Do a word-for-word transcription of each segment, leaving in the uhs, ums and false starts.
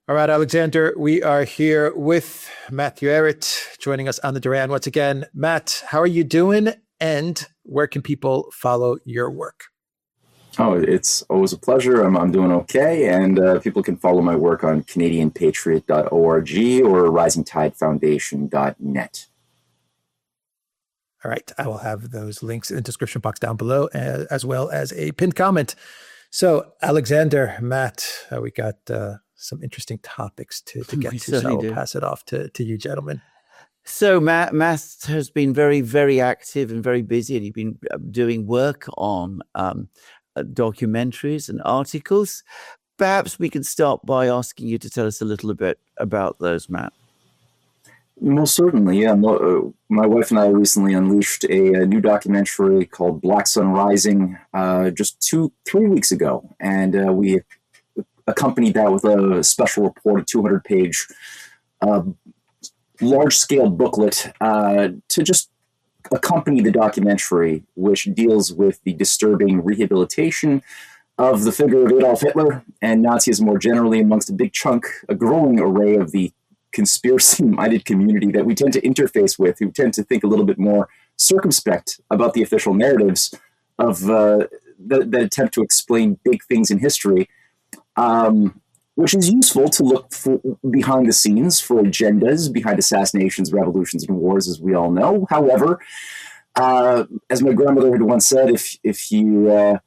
All right, Alexander, we are here with Matthew Ehret joining us on the Duran once again. Matt, how are you doing? And where can people follow your work? Oh, it's always a pleasure. I'm, I'm doing okay. And uh, people can follow my work on Canadian Patriot dot org or rising tide foundation dot net. All right. I will have those links in the description box down below, uh, as well as a pinned comment. So, Alexander, Matt, uh, we got uh, some interesting topics to, to get We to. So certainly I'll do. pass it off to, to you, gentlemen. So Matt, Matt has been very, very active and very busy, and he's been doing work on um, uh, documentaries and articles. Perhaps we can start by asking you to tell us a little bit about those, Matt. Most certainly, yeah. Uh, my wife and I recently unleashed a, a new documentary called Black Sun Rising uh, just two, three weeks ago. And uh, we accompanied that with a special report, a two hundred page uh, large-scale booklet uh, to just accompany the documentary, which deals with the disturbing rehabilitation of the figure of Adolf Hitler and Nazism more generally amongst a big chunk, a growing array of the conspiracy-minded community that we tend to interface with, who tend to think a little bit more circumspect about the official narratives of uh, that, that attempt to explain big things in history, um, which is useful to look for behind the scenes for agendas, behind assassinations, revolutions, and wars, as we all know. However, uh, as my grandmother had once said, if if you uh,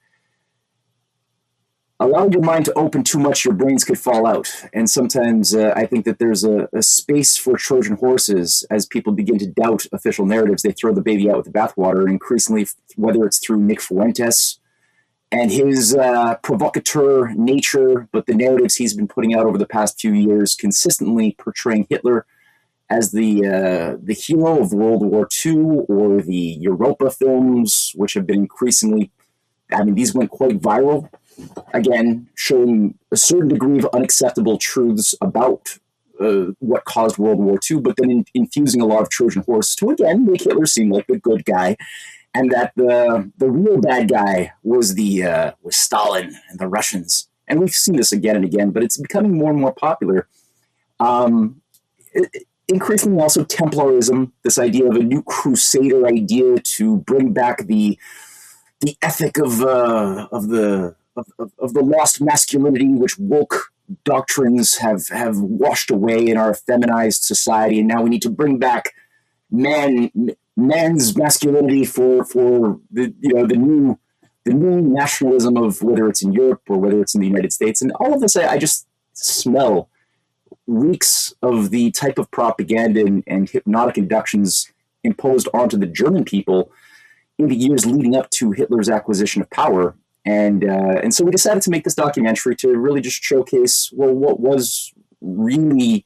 allow your mind to open too much, your brains could fall out. And sometimes uh, I think that there's a, a space for Trojan horses as people begin to doubt official narratives. They throw the baby out with the bathwater, and increasingly, whether it's through Nick Fuentes and his uh, provocateur nature, but the narratives he's been putting out over the past few years, consistently portraying Hitler as the uh, the hero of World War Two, or the Europa films, which have been increasingly, I mean, these went quite viral. Again, showing a certain degree of unacceptable truths about uh, what caused World War Two, but then in, infusing a lot of Trojan horse to, again, make Hitler seem like the good guy, and that the the real bad guy was the uh, was Stalin and the Russians. And we've seen this again and again, but it's becoming more and more popular. Um, it, increasingly also Templarism, this idea of a new crusader idea to bring back the the ethic of uh, of the Of, of, of the lost masculinity, which woke doctrines have, have washed away in our feminized society, and now we need to bring back man man's masculinity for for the you know the new the new nationalism of whether it's in Europe or whether it's in the United States, and all of this I, I just smell reeks of the type of propaganda and, and hypnotic inductions imposed onto the German people in the years leading up to Hitler's acquisition of power. And uh, and so we decided to make this documentary to really just showcase, well, what was really,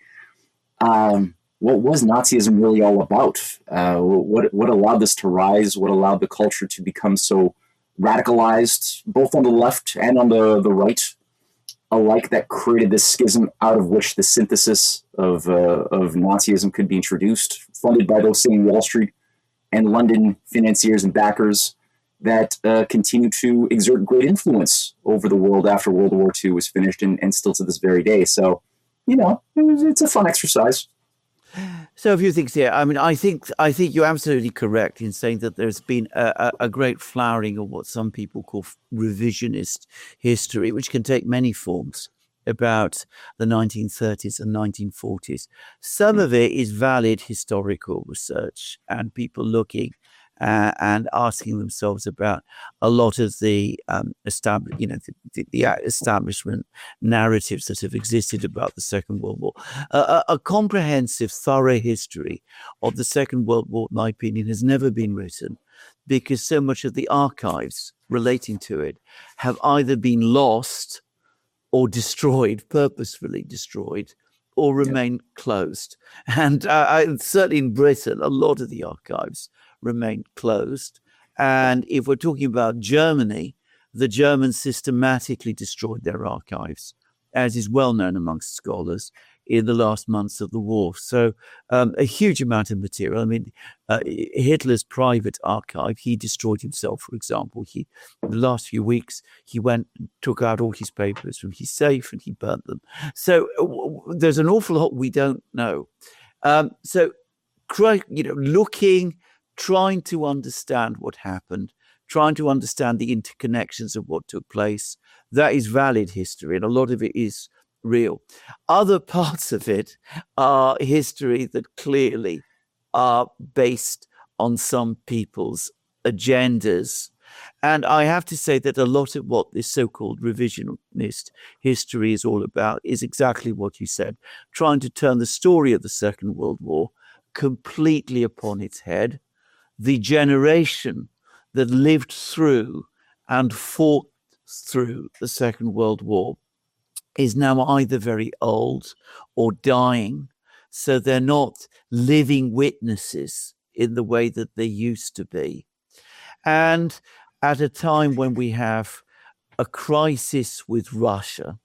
um, what was Nazism really all about? Uh, what what allowed this to rise? What allowed the culture to become so radicalized, both on the left and on the, the right alike, that created this schism out of which the synthesis of uh, of Nazism could be introduced, funded by those same Wall Street and London financiers and backers that uh, continue to exert great influence over the world after World War Two was finished, and, and still to this very day. So, you know, it was, it's a fun exercise. So a few things here. I mean, I think I think you're absolutely correct in saying that there's been a, a, a great flowering of what some people call revisionist history, which can take many forms, about the nineteen thirties and nineteen forties. Some of it is valid historical research and people looking Uh, and asking themselves about a lot of the um, established, you know, the, the establishment narratives that have existed about the Second World War. Uh, a, a comprehensive, thorough history of the Second World War, in my opinion, has never been written, because so much of the archives relating to it have either been lost or destroyed, purposefully destroyed, or remain yeah. closed. And uh, I, certainly in Britain, a lot of the archives remained closed. And if we're talking about Germany, the Germans systematically destroyed their archives, as is well known amongst scholars, in the last months of the war. So um, a huge amount of material. I mean, uh, Hitler's private archive, he destroyed himself, for example. He, in the last few weeks, he went and took out all his papers from his safe and he burnt them. So uh, there's an awful lot we don't know. Um, so, you know, looking, trying to understand what happened, trying to understand the interconnections of what took place, that is valid history, and a lot of it is real. Other parts of it are history that clearly are based on some people's agendas. And I have to say that a lot of what this so-called revisionist history is all about is exactly what you said, trying to turn the story of the Second World War completely upon its head. The generation that lived through and fought through the Second World War is now either very old or dying, so they're not living witnesses in the way that they used to be. And at a time when we have a crisis with Russia,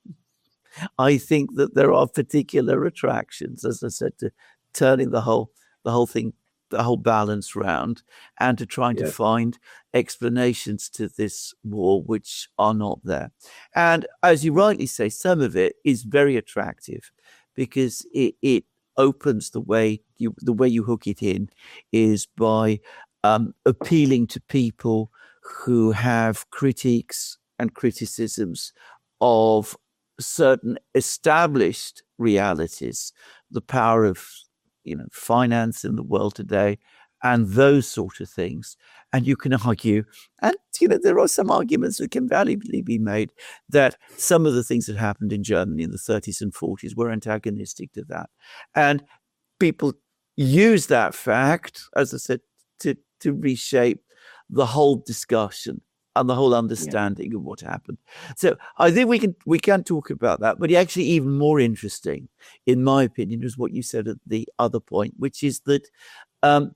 I think that there are particular attractions, as I said, to turning the whole the whole thing, the whole balance round, and to trying yeah. to find explanations to this war which are not there. And as you rightly say, some of it is very attractive because it, it opens the way you the way you hook it in is by um, appealing to people who have critiques and criticisms of certain established realities, the power of you know, finance in the world today, and those sort of things. And you can argue, and you know, there are some arguments that can validly be made that some of the things that happened in Germany in the thirties and forties were antagonistic to that. And people use that fact, as I said, to, to reshape the whole discussion and the whole understanding yeah. of what happened. So I think we can we can talk about that. But actually even more interesting, in my opinion, is what you said at the other point, which is that um,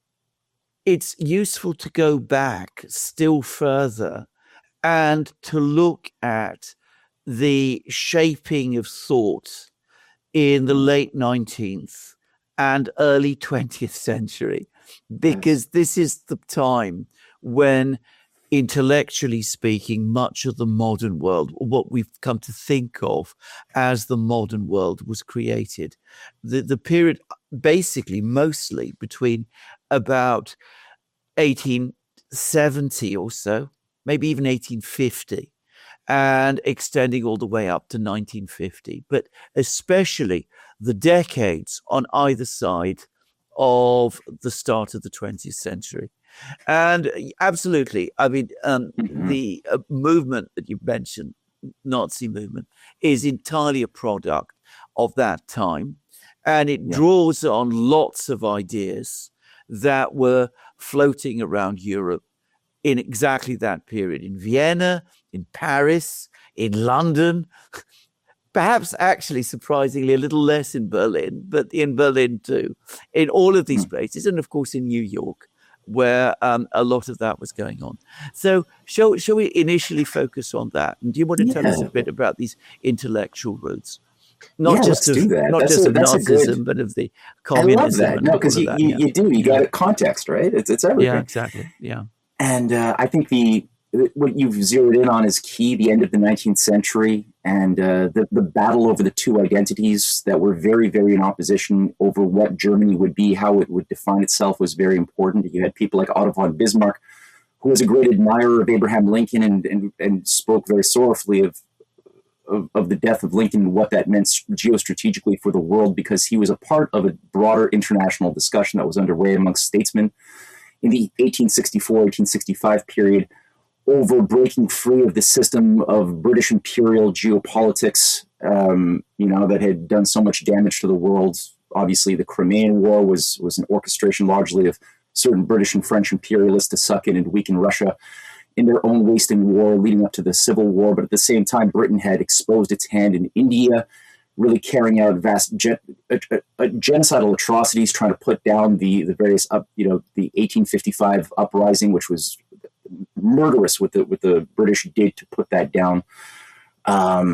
it's useful to go back still further and to look at the shaping of thought in the late nineteenth and early twentieth century, because this is the time when, intellectually speaking, much of the modern world, or what we've come to think of as the modern world, was created. The, the period basically mostly between about eighteen seventy or so, maybe even eighteen fifty, and extending all the way up to nineteen fifty, but especially the decades on either side of the start of the twentieth century. And absolutely, I mean, um, mm-hmm. the uh, movement that you mentioned, Nazi movement, is entirely a product of that time. And it yeah. draws on lots of ideas that were floating around Europe in exactly that period, in Vienna, in Paris, in London, perhaps actually surprisingly a little less in Berlin, but in Berlin too, in all of these places, and of course in New York, where um, a lot of that was going on. So shall, shall we initially focus on that? And do you want to yeah. tell us a bit about these intellectual roots? Not yeah, just of, not that's just a, of Nazism, good, but of the communism. I love that. No, because you, you, yeah. you do. You got it context, right? It's, it's everything. Yeah, exactly. Yeah. And uh, I think the what you've zeroed in on is key, the end of the nineteenth century and uh, the, the battle over the two identities that were very, very in opposition over what Germany would be, how it would define itself was very important. You had people like Otto von Bismarck, who was a great admirer of Abraham Lincoln and, and, and spoke very sorrowfully of, of, of the death of Lincoln and what that meant geostrategically for the world, because he was a part of a broader international discussion that was underway amongst statesmen in the eighteen sixty-four eighteen sixty-five period, over breaking free of the system of British imperial geopolitics, um, you know, that had done so much damage to the world. Obviously, the Crimean War was was an orchestration largely of certain British and French imperialists to suck in and weaken Russia in their own wasting war leading up to the Civil War. But at the same time, Britain had exposed its hand in India, really carrying out vast gen- uh, uh, genocidal atrocities, trying to put down the the various, up, you know, the eighteen fifty-five uprising, which was murderous what the what the British did to put that down. Um,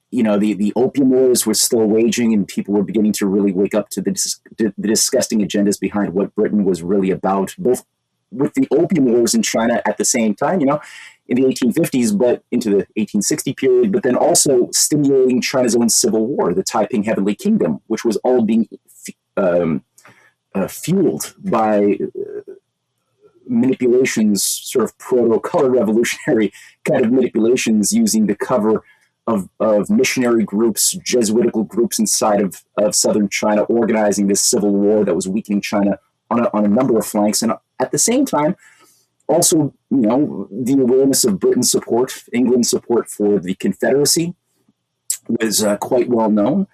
you know, the, the opium wars were still waging, and people were beginning to really wake up to the, dis- the disgusting agendas behind what Britain was really about, both with the opium wars in China at the same time, you know, in the eighteen fifties, but into the eighteen sixty period, but then also stimulating China's own civil war, the Taiping Heavenly Kingdom, which was all being um, uh, fueled by uh, manipulations, sort of proto-color revolutionary kind of manipulations using the cover of, of missionary groups, Jesuitical groups inside of, of southern China, organizing this civil war that was weakening China on a, on a number of flanks. And at the same time, also, you know, the awareness of Britain's support, England's support for the Confederacy was uh, quite well known.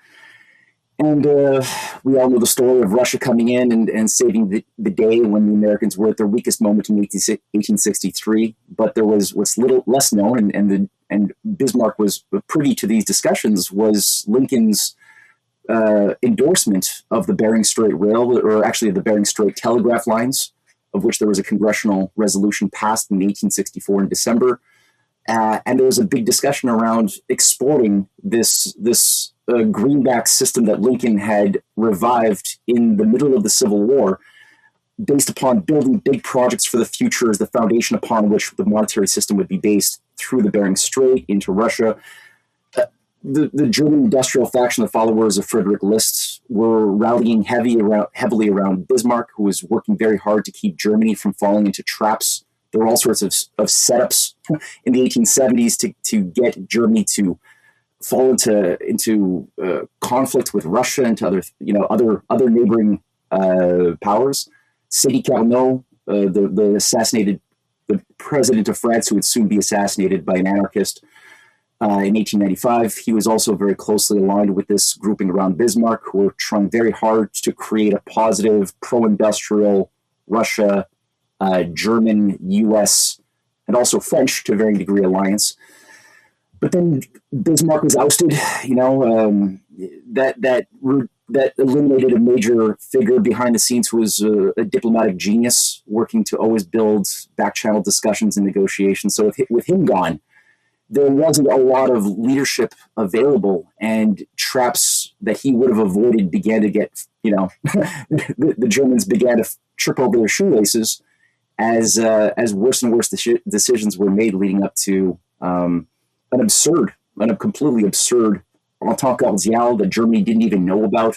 And uh, we all know the story of Russia coming in and, and saving the, the day when the Americans were at their weakest moment in eighteen sixty-three. But there was what's little less known, and and, the, and Bismarck was privy to these discussions, was Lincoln's uh, endorsement of the Bering Strait Rail, or actually the Bering Strait telegraph lines, of which there was a congressional resolution passed in eighteen sixty-four in December. Uh, and there was a big discussion around exporting this this uh, greenback system that Lincoln had revived in the middle of the Civil War, based upon building big projects for the future as the foundation upon which the monetary system would be based through the Bering Strait into Russia. Uh, the, the German industrial faction, the followers of Frederick List, were rallying heavy around, heavily around Bismarck, who was working very hard to keep Germany from falling into traps. There were all sorts of, of setups in the eighteen seventies to, to get Germany to fall into into uh, conflict with Russia and to other you know other other neighboring uh, powers. Sadi Carnot, uh, the the assassinated the president of France, who would soon be assassinated by an anarchist uh, in eighteen ninety-five, he was also very closely aligned with this grouping around Bismarck, who were trying very hard to create a positive pro-industrial Russia. Uh, German, U S, and also French to a varying degree alliance. But then Bismarck was ousted. You know, um, that that that eliminated a major figure behind the scenes who was a, a diplomatic genius, working to always build back-channel discussions and negotiations. So with, with him gone, there wasn't a lot of leadership available, and traps that he would have avoided began to get, you know, the, the Germans began to trip over their shoelaces as uh, as worse and worse de- decisions were made leading up to um, an absurd, an completely absurd Entente Cordiale that Germany didn't even know about.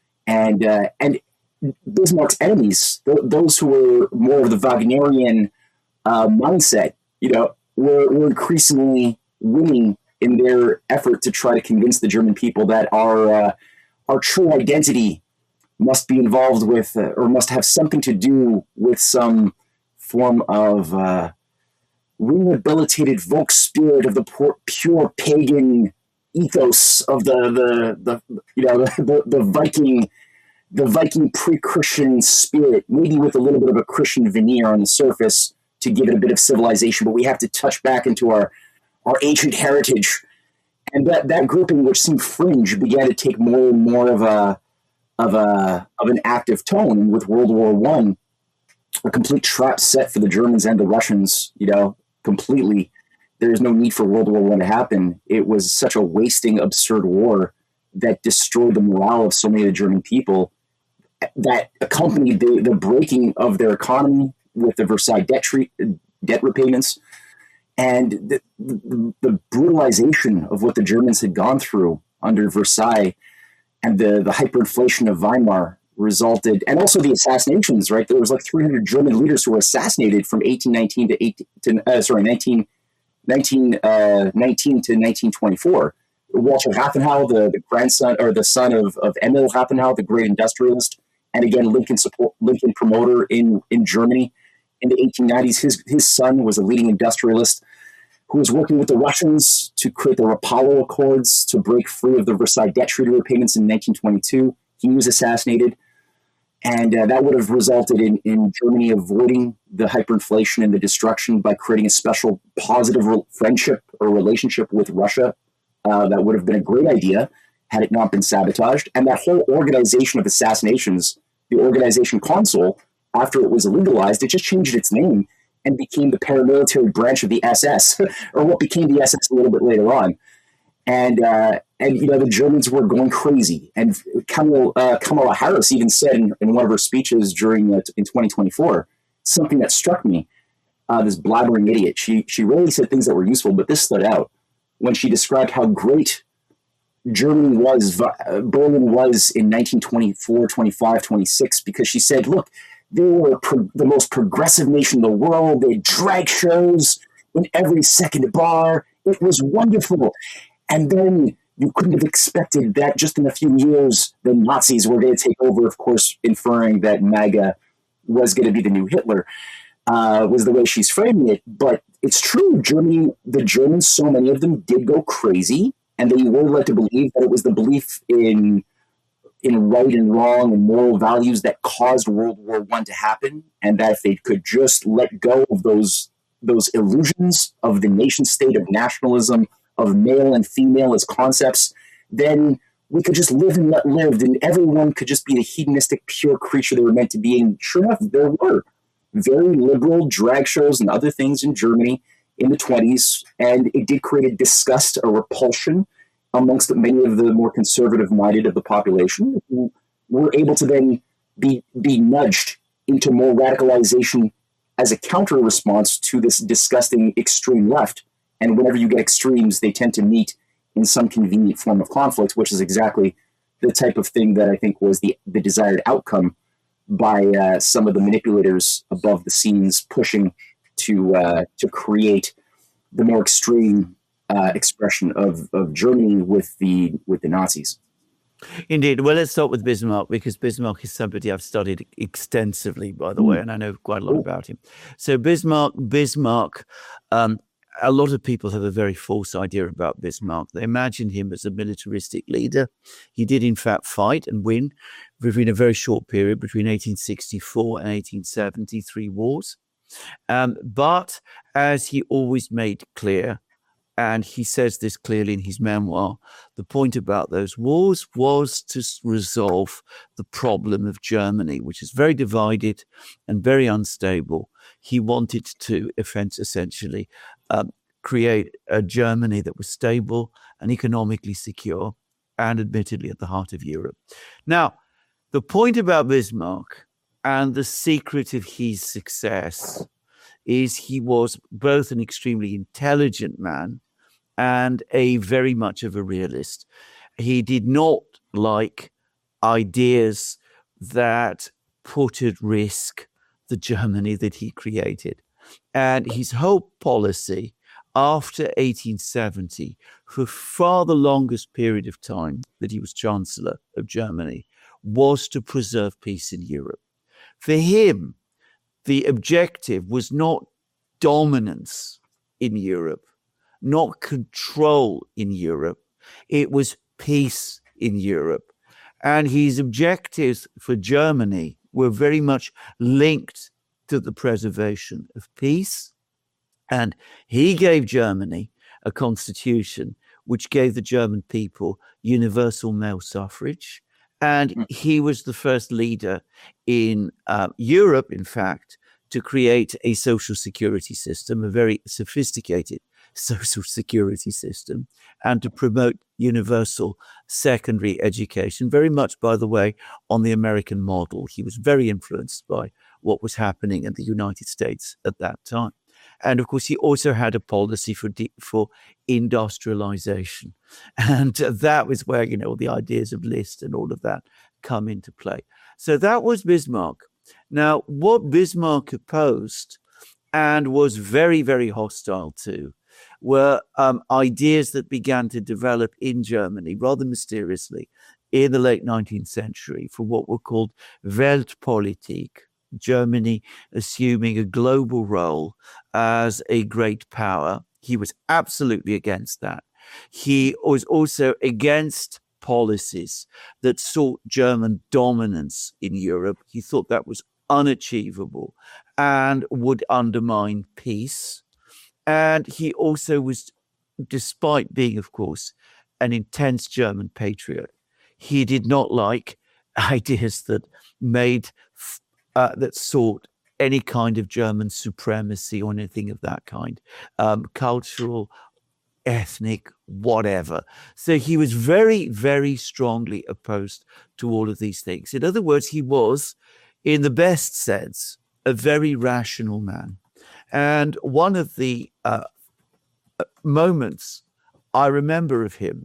And uh, and Bismarck's enemies, th- those who were more of the Wagnerian uh, mindset, you know, were, were increasingly winning in their effort to try to convince the German people that our uh, our true identity must be involved with, uh, or must have something to do with some form of uh, rehabilitated folk spirit of the pure, pure pagan ethos of the the, the you know the, the, the Viking the Viking pre-Christian spirit, maybe with a little bit of a Christian veneer on the surface to give it a bit of civilization, but we have to touch back into our our ancient heritage. And that, that grouping, which seemed fringe, began to take more and more of a of a of an active tone. And with World War One, a complete trap set for the Germans and the Russians, you know, completely. There's no need for World War One to happen. It was such a wasting, absurd war that destroyed the morale of so many of the German people, that accompanied the, the breaking of their economy with the Versailles debt, tre- debt repayments, and the, the, the brutalization of what the Germans had gone through under Versailles, and the, the hyperinflation of Weimar resulted, and also the assassinations, right? There was like three hundred German leaders who were assassinated from eighteen nineteen to eighteen, to, uh, sorry, nineteen, nineteen, uh, nineteen to nineteen twenty-four. Walter Rathenau, the, the grandson or the son of, of Emil Rathenau, the great industrialist, and again, Lincoln support, Lincoln promoter in, in Germany in the eighteen nineties. His, his son was a leading industrialist who was working with the Russians to create the Rapallo Accords to break free of the Versailles debt treaty repayments in nineteen twenty-two. He was assassinated. And uh, that would have resulted in, in Germany avoiding the hyperinflation and the destruction by creating a special positive re- friendship or relationship with Russia. Uh, that would have been a great idea had it not been sabotaged. And that whole organization of assassinations, the Organization Consul, after it was legalized, it just changed its name and became the paramilitary branch of the S S, or what became the S S a little bit later on. And, uh, and you know, the Germans were going crazy. And Kamala, uh, Kamala Harris even said in, in one of her speeches during uh, in twenty twenty-four, something that struck me, uh, this blabbering idiot. She, she really said things that were useful, but this stood out when she described how great Germany was, uh, Berlin was in nineteen twenty-four, twenty-five, twenty-six, because she said, look, they were pro- the most progressive nation in the world. They had drag shows in every second bar. It was wonderful. And then you couldn't have expected that just in a few years, the Nazis were going to take over, of course, inferring that MAGA was going to be the new Hitler, uh, was the way she's framing it. But it's true. Germany, the Germans, so many of them did go crazy, and they were led to believe that it was the belief in in right and wrong and moral values that caused World War One to happen, and that if they could just let go of those those illusions of the nation state, of nationalism, of male and female as concepts, then we could just live and let live, and everyone could just be the hedonistic, pure creature they were meant to be. And sure enough, there were very liberal drag shows and other things in Germany in the twenties, and it did create a disgust, a repulsion amongst many of the more conservative-minded of the population, who were able to then be be nudged into more radicalization as a counter-response to this disgusting extreme left. And whenever you get extremes, they tend to meet in some convenient form of conflict, which is exactly the type of thing that I think was the, the desired outcome by uh, some of the manipulators above the scenes pushing to uh, to create the more extreme uh, expression of, of Germany with the with the Nazis. Indeed. Well, let's start with Bismarck, because Bismarck is somebody I've studied extensively, by the mm. way, and I know quite a lot about him. So Bismarck, Bismarck, um, a lot of people have a very false idea about Bismarck. They imagine him as a militaristic leader. He did, in fact, fight and win within a very short period between eighteen sixty-four and eighteen seventy, three wars. Um, but as he always made clear, and he says this clearly in his memoir, the point about those wars was to resolve the problem of Germany, which is very divided and very unstable. He wanted to essentially um, create a Germany that was stable and economically secure and admittedly at the heart of Europe. Now, the point about Bismarck and the secret of his success is he was both an extremely intelligent man and a very much of a realist. He did not like ideas that put at risk the Germany that he created. And his whole policy after eighteen seventy, for far the longest period of time that he was Chancellor of Germany, was to preserve peace in Europe. For him, the objective was not dominance in Europe, not control in Europe. It was peace in Europe. And his objectives for Germany were very much linked to the preservation of peace. And he gave Germany a constitution which gave the German people universal male suffrage. And he was the first leader in uh, Europe, in fact, to create a social security system, a very sophisticated social security system, and to promote universal secondary education, very much, by the way, on the American model. He was very influenced by what was happening in the United States at that time. And of course, he also had a policy for de- for industrialization. And that was where, you know, the ideas of List and all of that come into play. So that was Bismarck. Now, what Bismarck opposed and was very, very hostile to were um, ideas that began to develop in Germany rather mysteriously in the late nineteenth century for what were called Weltpolitik, Germany assuming a global role as a great power. He was absolutely against that. He was also against policies that sought German dominance in Europe. He thought that was unachievable and would undermine peace. And he also was, despite being, of course, an intense German patriot, he did not like ideas that made, uh, that sought any kind of German supremacy or anything of that kind, um, cultural ethnic, whatever. So he was very, very strongly opposed to all of these things. In other words, he was, in the best sense, a very rational man. And one of the uh, moments I remember of him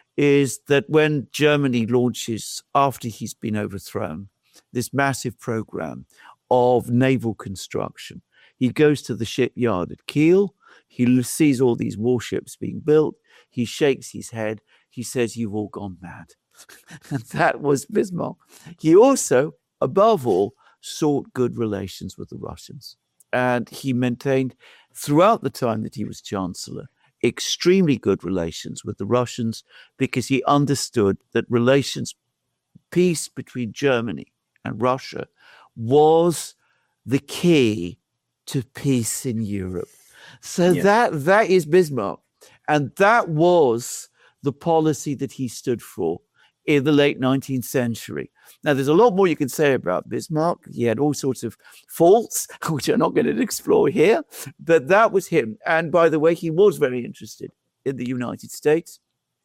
is that when Germany launches, after he's been overthrown, this massive program of naval construction, he goes to the shipyard at Kiel. He sees all these warships being built. He shakes his head. He says, "You've all gone mad." And that was Bismarck. He also, above all, sought good relations with the Russians. And he maintained, throughout the time that he was chancellor, extremely good relations with the Russians, because he understood that relations, peace between Germany and Russia, was the key to peace in Europe. So yeah. that that is Bismarck. And that was the policy that he stood for in the late nineteenth century. Now, there's a lot more you can say about Bismarck. He had all sorts of faults, which I'm not going to explore here, but that was him. And by the way, he was very interested in the United States.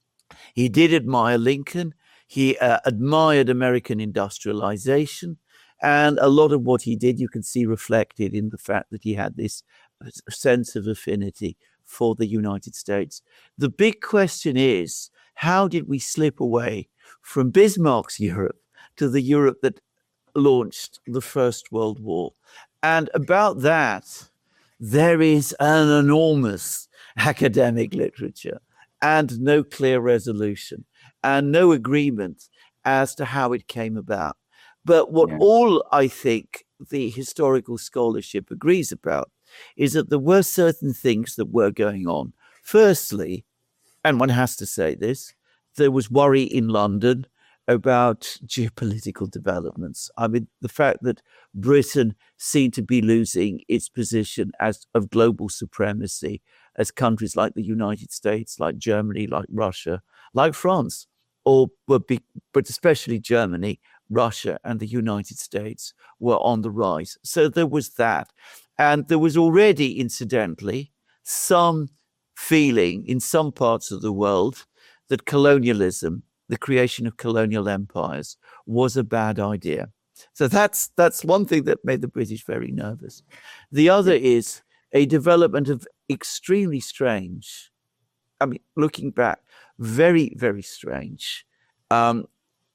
He did admire Lincoln. He uh, admired American industrialization. And a lot of what he did, you can see reflected in the fact that he had this sense of affinity for the United States. The big question is, how did we slip away from Bismarck's Europe to the Europe that launched the First World War? And about that, there is an enormous academic literature and no clear resolution and no agreement as to how it came about. But what yeah. all I think the historical scholarship agrees about is that there were certain things that were going on. Firstly, and one has to say this, there was worry in London about geopolitical developments. I mean, the fact that Britain seemed to be losing its position as of global supremacy, as countries like the United States, like Germany, like Russia, like France, or were be, but especially Germany, Russia, and the United States were on the rise. So there was that. And there was already, incidentally, some feeling in some parts of the world that colonialism, the creation of colonial empires, was a bad idea. So that's that's one thing that made the British very nervous. The other is a development of extremely strange, I mean, looking back, very, very strange, um,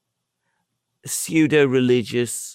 pseudo-religious,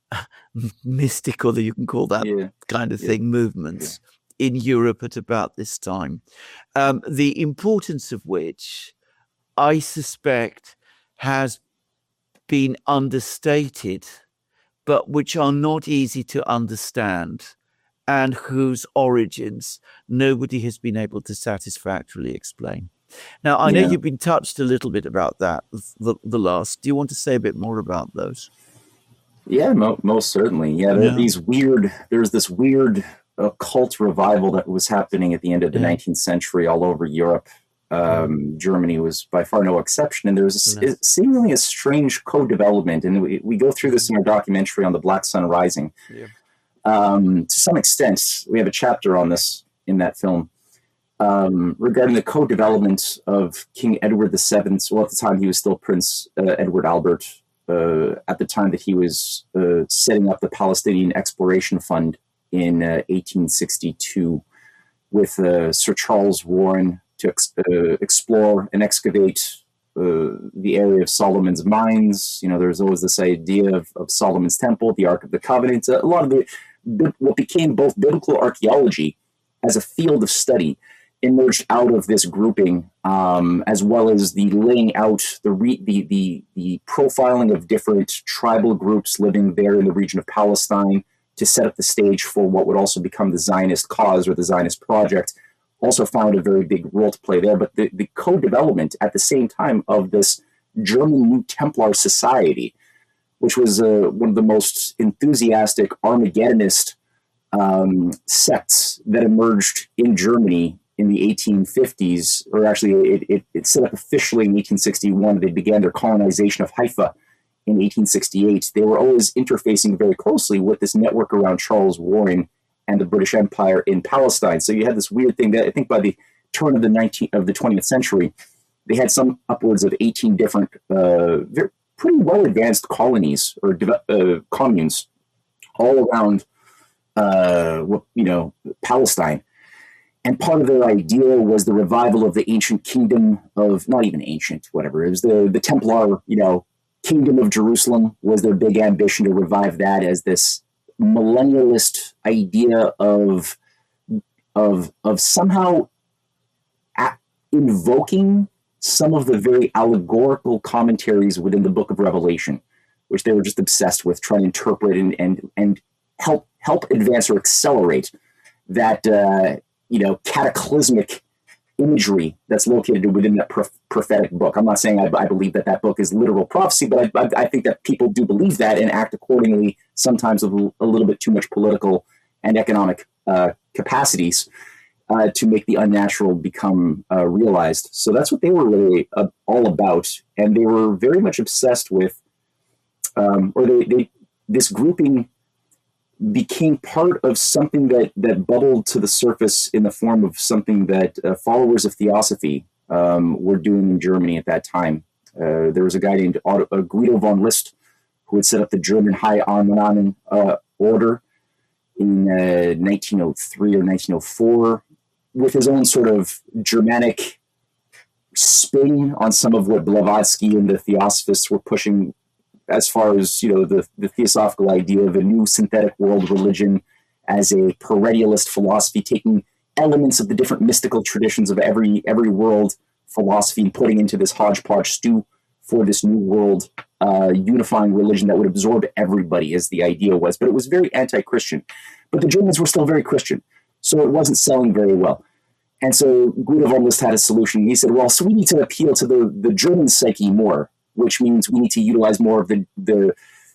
mystical, you can call that yeah. kind of thing, yeah. movements yeah. in Europe at about this time, um, the importance of which I suspect has been understated, but which are not easy to understand and whose origins nobody has been able to satisfactorily explain. Now, I know yeah. you've been touched a little bit about that, the, the last. Do you want to say a bit more about those? Yeah, mo- most certainly. Yeah, there yeah. these weird, there's this weird occult revival that was happening at the end of the yeah. nineteenth century all over Europe. Um, Germany was by far no exception. And there was a, no. seemingly a strange co-development. And we, we go through this in our documentary on the Black Sun Rising. Yeah. Um, to some extent, we have a chapter on this in that film. Um, regarding the co-development of King Edward the Seventh. Well, at the time he was still Prince uh, Edward Albert, uh, at the time that he was uh, setting up the Palestinian Exploration Fund in uh, eighteen sixty-two with uh, Sir Charles Warren to ex- uh, explore and excavate uh, the area of Solomon's Mines. You know, there's always this idea of, of Solomon's Temple, the Ark of the Covenant, a lot of the what became both biblical archaeology as a field of study emerged out of this grouping, um, as well as the laying out, the, re- the the the profiling of different tribal groups living there in the region of Palestine to set up the stage for what would also become the Zionist cause or the Zionist project, also found a very big role to play there. But the, the co-development at the same time of this German New Templar Society, which was uh, one of the most enthusiastic Armageddonist um, sects that emerged in Germany in the eighteen fifties, or actually it, it, it set up officially in eighteen sixty-one. They began their colonization of Haifa in eighteen sixty-eight. They were always interfacing very closely with this network around Charles Warren and the British Empire in Palestine. So you had this weird thing that I think by the turn of the nineteenth of the twentieth century, they had some upwards of eighteen different, uh, very, pretty well advanced colonies or uh, communes all around, uh, you know, Palestine. And part of their idea was the revival of the ancient kingdom of, not even ancient, whatever, it was the, the Templar, you know, kingdom of Jerusalem was their big ambition, to revive that as this millennialist idea of, of, of somehow a- invoking some of the very allegorical commentaries within the book of Revelation, which they were just obsessed with, trying to interpret and, and, and help, help advance or accelerate that, uh, you know, cataclysmic imagery that's located within that pro- prophetic book. I'm not saying I, I believe that that book is literal prophecy, but I, I, I think that people do believe that and act accordingly, sometimes with a little bit too much political and economic uh, capacities uh, to make the unnatural become uh, realized. So that's what they were really uh, all about. And they were very much obsessed with, um, or they, they this grouping became part of something that, that bubbled to the surface in the form of something that uh, followers of Theosophy um, were doing in Germany at that time. Uh, there was a guy named Otto, uh, Guido von List, who had set up the German High Armanen uh, Order in uh, nineteen oh three or nineteen oh four, with his own sort of Germanic spin on some of what Blavatsky and the Theosophists were pushing, as far as, you know, the, the theosophical idea of a new synthetic world religion as a perennialist philosophy, taking elements of the different mystical traditions of every every world philosophy and putting into this hodgepodge stew for this new world uh, unifying religion that would absorb everybody, as the idea was. But it was very anti-Christian. But the Germans were still very Christian, so it wasn't selling very well. And so Guido von List had a solution. He said, well, so we need to appeal to the, the German psyche more, which means we need to utilize more of the, the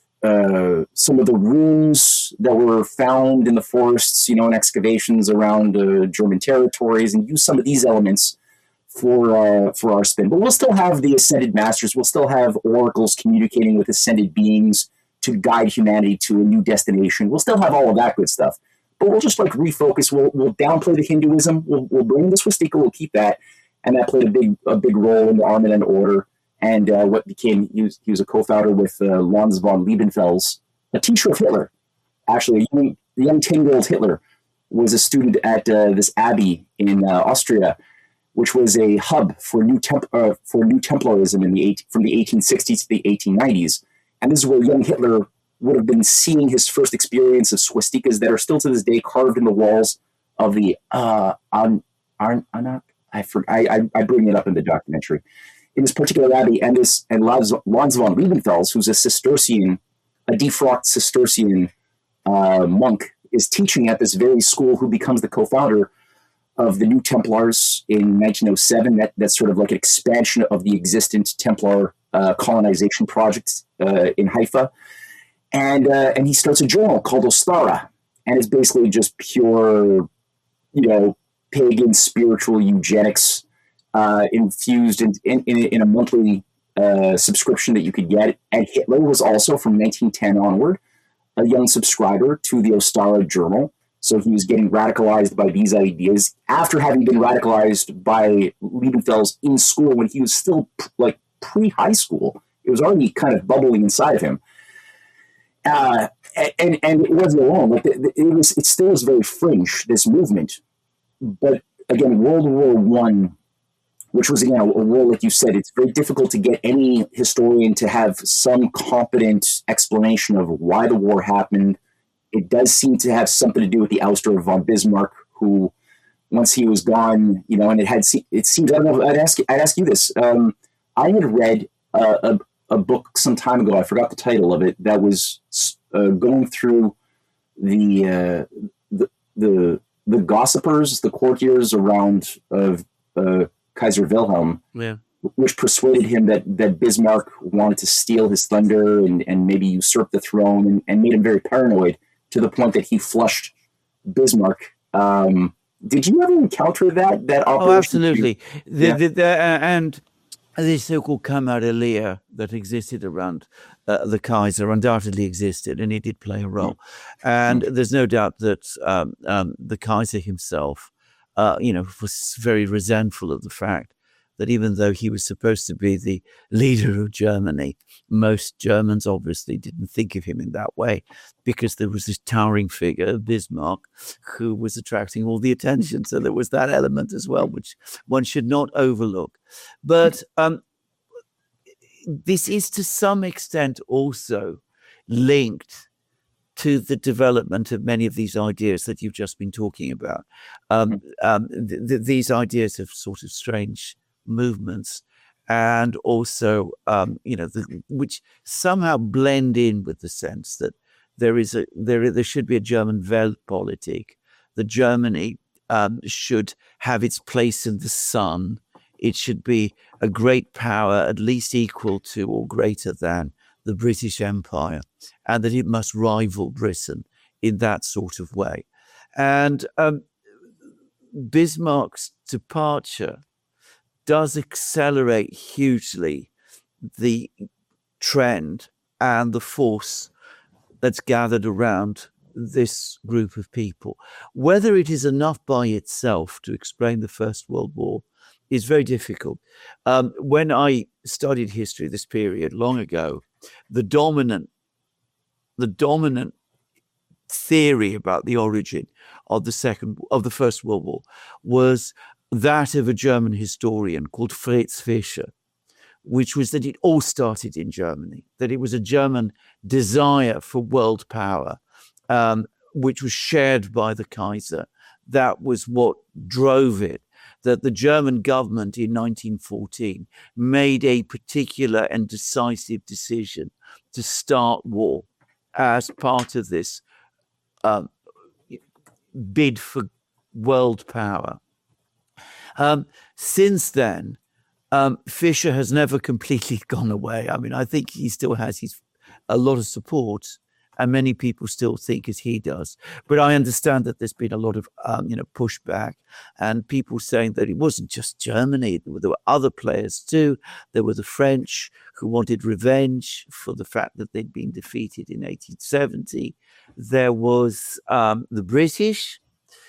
uh, some of the runes that were found in the forests, you know, in excavations around uh, German territories, and use some of these elements for uh, for our spin. But we'll still have the ascended masters. We'll still have oracles communicating with ascended beings to guide humanity to a new destination. We'll still have all of that good stuff. But we'll just like refocus. We'll we'll downplay the Hinduism. We'll we'll bring the swastika. We'll keep that, and that played a big a big role in the Armanen Order. And uh, what became, he was, he was a co-founder with uh, Lorenz von Liebenfels, a teacher of Hitler. Actually, a young, a young ten-year-old Hitler was a student at uh, this abbey in uh, Austria, which was a hub for new temp- uh, for new Templarism in the eight, from the eighteen sixties to the eighteen nineties. And this is where young Hitler would have been seeing his first experience of swastikas that are still to this day carved in the walls of the uh, An, An, An, I, for, I, I, I bring it up in the documentary. In this particular abbey, and this and Lorenz von Liebenfels, who's a Cistercian, a defrocked Cistercian uh, monk, is teaching at this very school, who becomes the co-founder of the New Templars in nineteen oh seven. That, that's sort of like an expansion of the existent Templar uh, colonization project uh, in Haifa. And uh, and he starts a journal called Ostara, and it's basically just pure, you know, pagan spiritual eugenics, Uh, infused in, in, in a monthly uh, subscription that you could get. And Hitler was also, from nineteen ten onward, a young subscriber to the Ostara journal. So he was getting radicalized by these ideas after having been radicalized by Liebenfels in school when he was still like pre-high school. It was already kind of bubbling inside of him. Uh, and, and it wasn't alone. Like it, it, was, it still was very fringe, this movement. But again, World War One, which was, again, a, a war, like you said, it's very difficult to get any historian to have some competent explanation of why the war happened. It does seem to have something to do with the ouster of von Bismarck, who, once he was gone, you know, and it had, it seems, I don't know, I'd ask, I'd ask you this. Um, I had read uh, a, a book some time ago, I forgot the title of it, that was uh, going through the, uh, the, the, the gossipers, the courtiers around of, uh, Kaiser Wilhelm, yeah. which persuaded him that, that Bismarck wanted to steal his thunder and, and maybe usurp the throne, and, and made him very paranoid to the point that he flushed Bismarck. Um, did you ever encounter that? That operation? Oh, absolutely. The, yeah. the, the, uh, and the so-called Camarilla that existed around uh, the Kaiser undoubtedly existed, and he did play a role. Mm. And mm. there's no doubt that um, um, the Kaiser himself uh, you know, was very resentful of the fact that even though he was supposed to be the leader of Germany, most Germans obviously didn't think of him in that way, because there was this towering figure, Bismarck, who was attracting all the attention. So there was that element as well, which one should not overlook. But um, this is to some extent also linked to the development of many of these ideas that you've just been talking about. Um, um, th- th- these ideas of sort of strange movements, and also, um, you know, the, which somehow blend in with the sense that there is a there there should be a German Weltpolitik, that Germany um, should have its place in the sun. It should be a great power, at least equal to or greater than the British Empire, and that it must rival Britain in that sort of way. And um, Bismarck's departure does accelerate hugely the trend and the force that's gathered around this group of people. Whether it is enough by itself to explain the First World War is very difficult. Um, when I studied history, this period long ago, the dominant, the dominant theory about the origin of the second of the First World War was that of a German historian called Fritz Fischer, which was that it all started in Germany, that it was a German desire for world power, um, which was shared by the Kaiser. That was what drove it, that the German government in nineteen fourteen made a particular and decisive decision to start war as part of this um, bid for world power. Um, since then, um, Fischer has never completely gone away. I mean, I think he still has his a lot of support, and many people still think as he does. But I understand that there's been a lot of, um, you know, pushback, and people saying that it wasn't just Germany. There were, there were other players too. There were the French who wanted revenge for the fact that they'd been defeated in eighteen seventy. There was um, the British.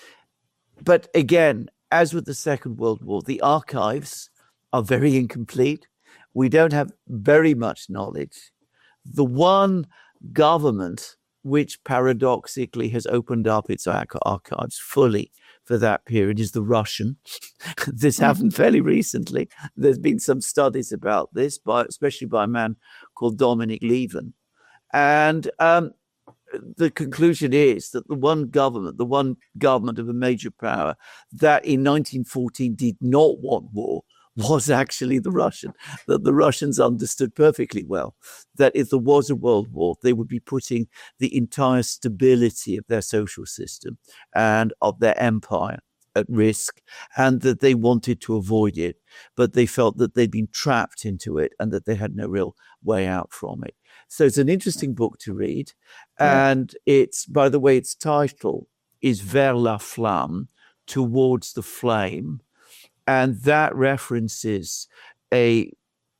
But again, as with the Second World War, the archives are very incomplete. We don't have very much knowledge. The one government which paradoxically has opened up its archives fully for that period is the Russian. This happened fairly recently. There's been some studies about this, by, especially by a man called Dominic Lieven. And um, the conclusion is that the one government, the one government of a major power that in nineteen fourteen did not want war was actually the Russian, that the Russians understood perfectly well that if there was a world war, they would be putting the entire stability of their social system and of their empire at risk, and that they wanted to avoid it, but they felt that they'd been trapped into it and that they had no real way out from it. So it's an interesting book to read. Yeah. And it's, by the way, its title is Vers la Flamme, Towards the Flame. And that references a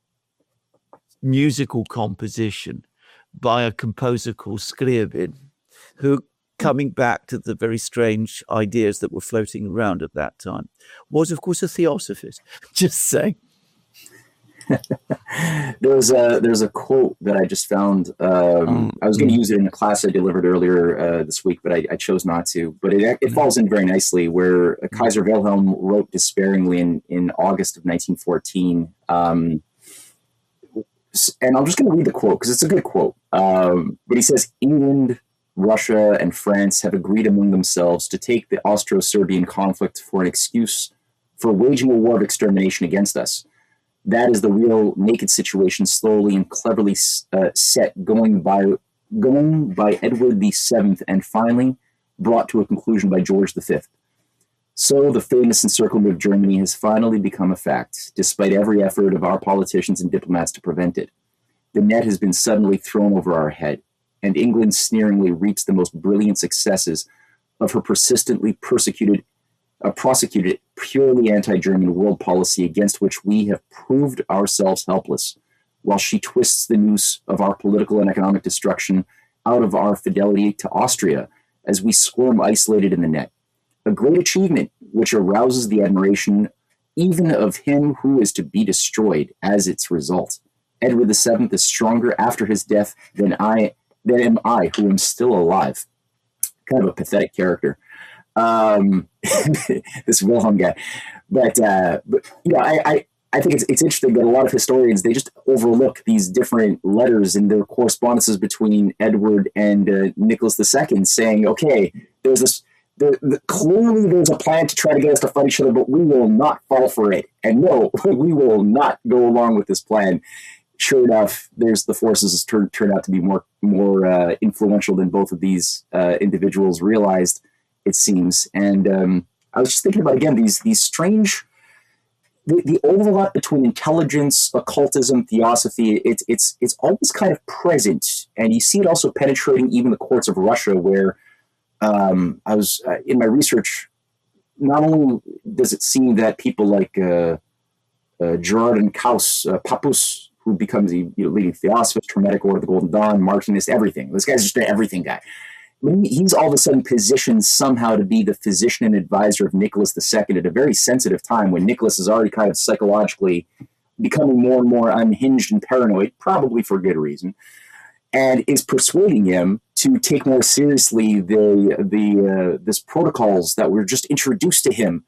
musical composition by a composer called Scriabin, who, coming back to the very strange ideas that were floating around at that time, was, of course, a theosophist. Just saying. there's a there's a quote that I just found. Um, um, I was going to use it in a class I delivered earlier uh, this week, but I, I chose not to. But it it falls in very nicely where Kaiser Wilhelm wrote despairingly in, in August of nineteen fourteen. Um, and I'm just going to read the quote because it's a good quote. Um, but he says, England, Russia, and France have agreed among themselves to take the Austro-Serbian conflict for an excuse for waging a war of extermination against us. That is the real naked situation, slowly and cleverly uh, set, going by going by Edward the Seventh, and finally brought to a conclusion by George the Fifth. So the famous encirclement of Germany has finally become a fact, despite every effort of our politicians and diplomats to prevent it. The net has been suddenly thrown over our head, and England sneeringly reaps the most brilliant successes of her persistently persecuted Uh, prosecuted purely anti-German world policy against which we have proved ourselves helpless, while she twists the noose of our political and economic destruction out of our fidelity to Austria as we squirm isolated in the net. A great achievement which arouses the admiration even of him who is to be destroyed as its result. Edward the Seventh is stronger after his death than I than am I, who am still alive. Kind of a pathetic character, um, this Wilhelm guy. But uh, but you know, I, I I think it's it's interesting that a lot of historians, they just overlook these different letters and their correspondences between Edward and uh, Nicholas the Second, saying, okay, there's this. The, the, clearly there's a plan to try to get us to fight each other, but we will not fall for it. And no, we will not go along with this plan. Sure enough, there's the forces turn turn out to be more more uh, influential than both of these uh, individuals realized, it seems. And um, I was just thinking about, again, these these strange, the, the overlap between intelligence, occultism, theosophy. It's it's it's always kind of present, and you see it also penetrating even the courts of Russia, where Um, I was uh, in my research. Not only does it seem that people like uh, uh, Gerard and Kaus, uh, Papus, who becomes the you know, leading theosophist, Hermetic Order of the Golden Dawn, Martinist, everything. This guy's just an everything guy. He's all of a sudden positioned somehow to be the physician and advisor of Nicholas the Second at a very sensitive time when Nicholas is already kind of psychologically becoming more and more unhinged and paranoid, probably for good reason, and is persuading him to take more seriously the the uh, this protocols that were just introduced to him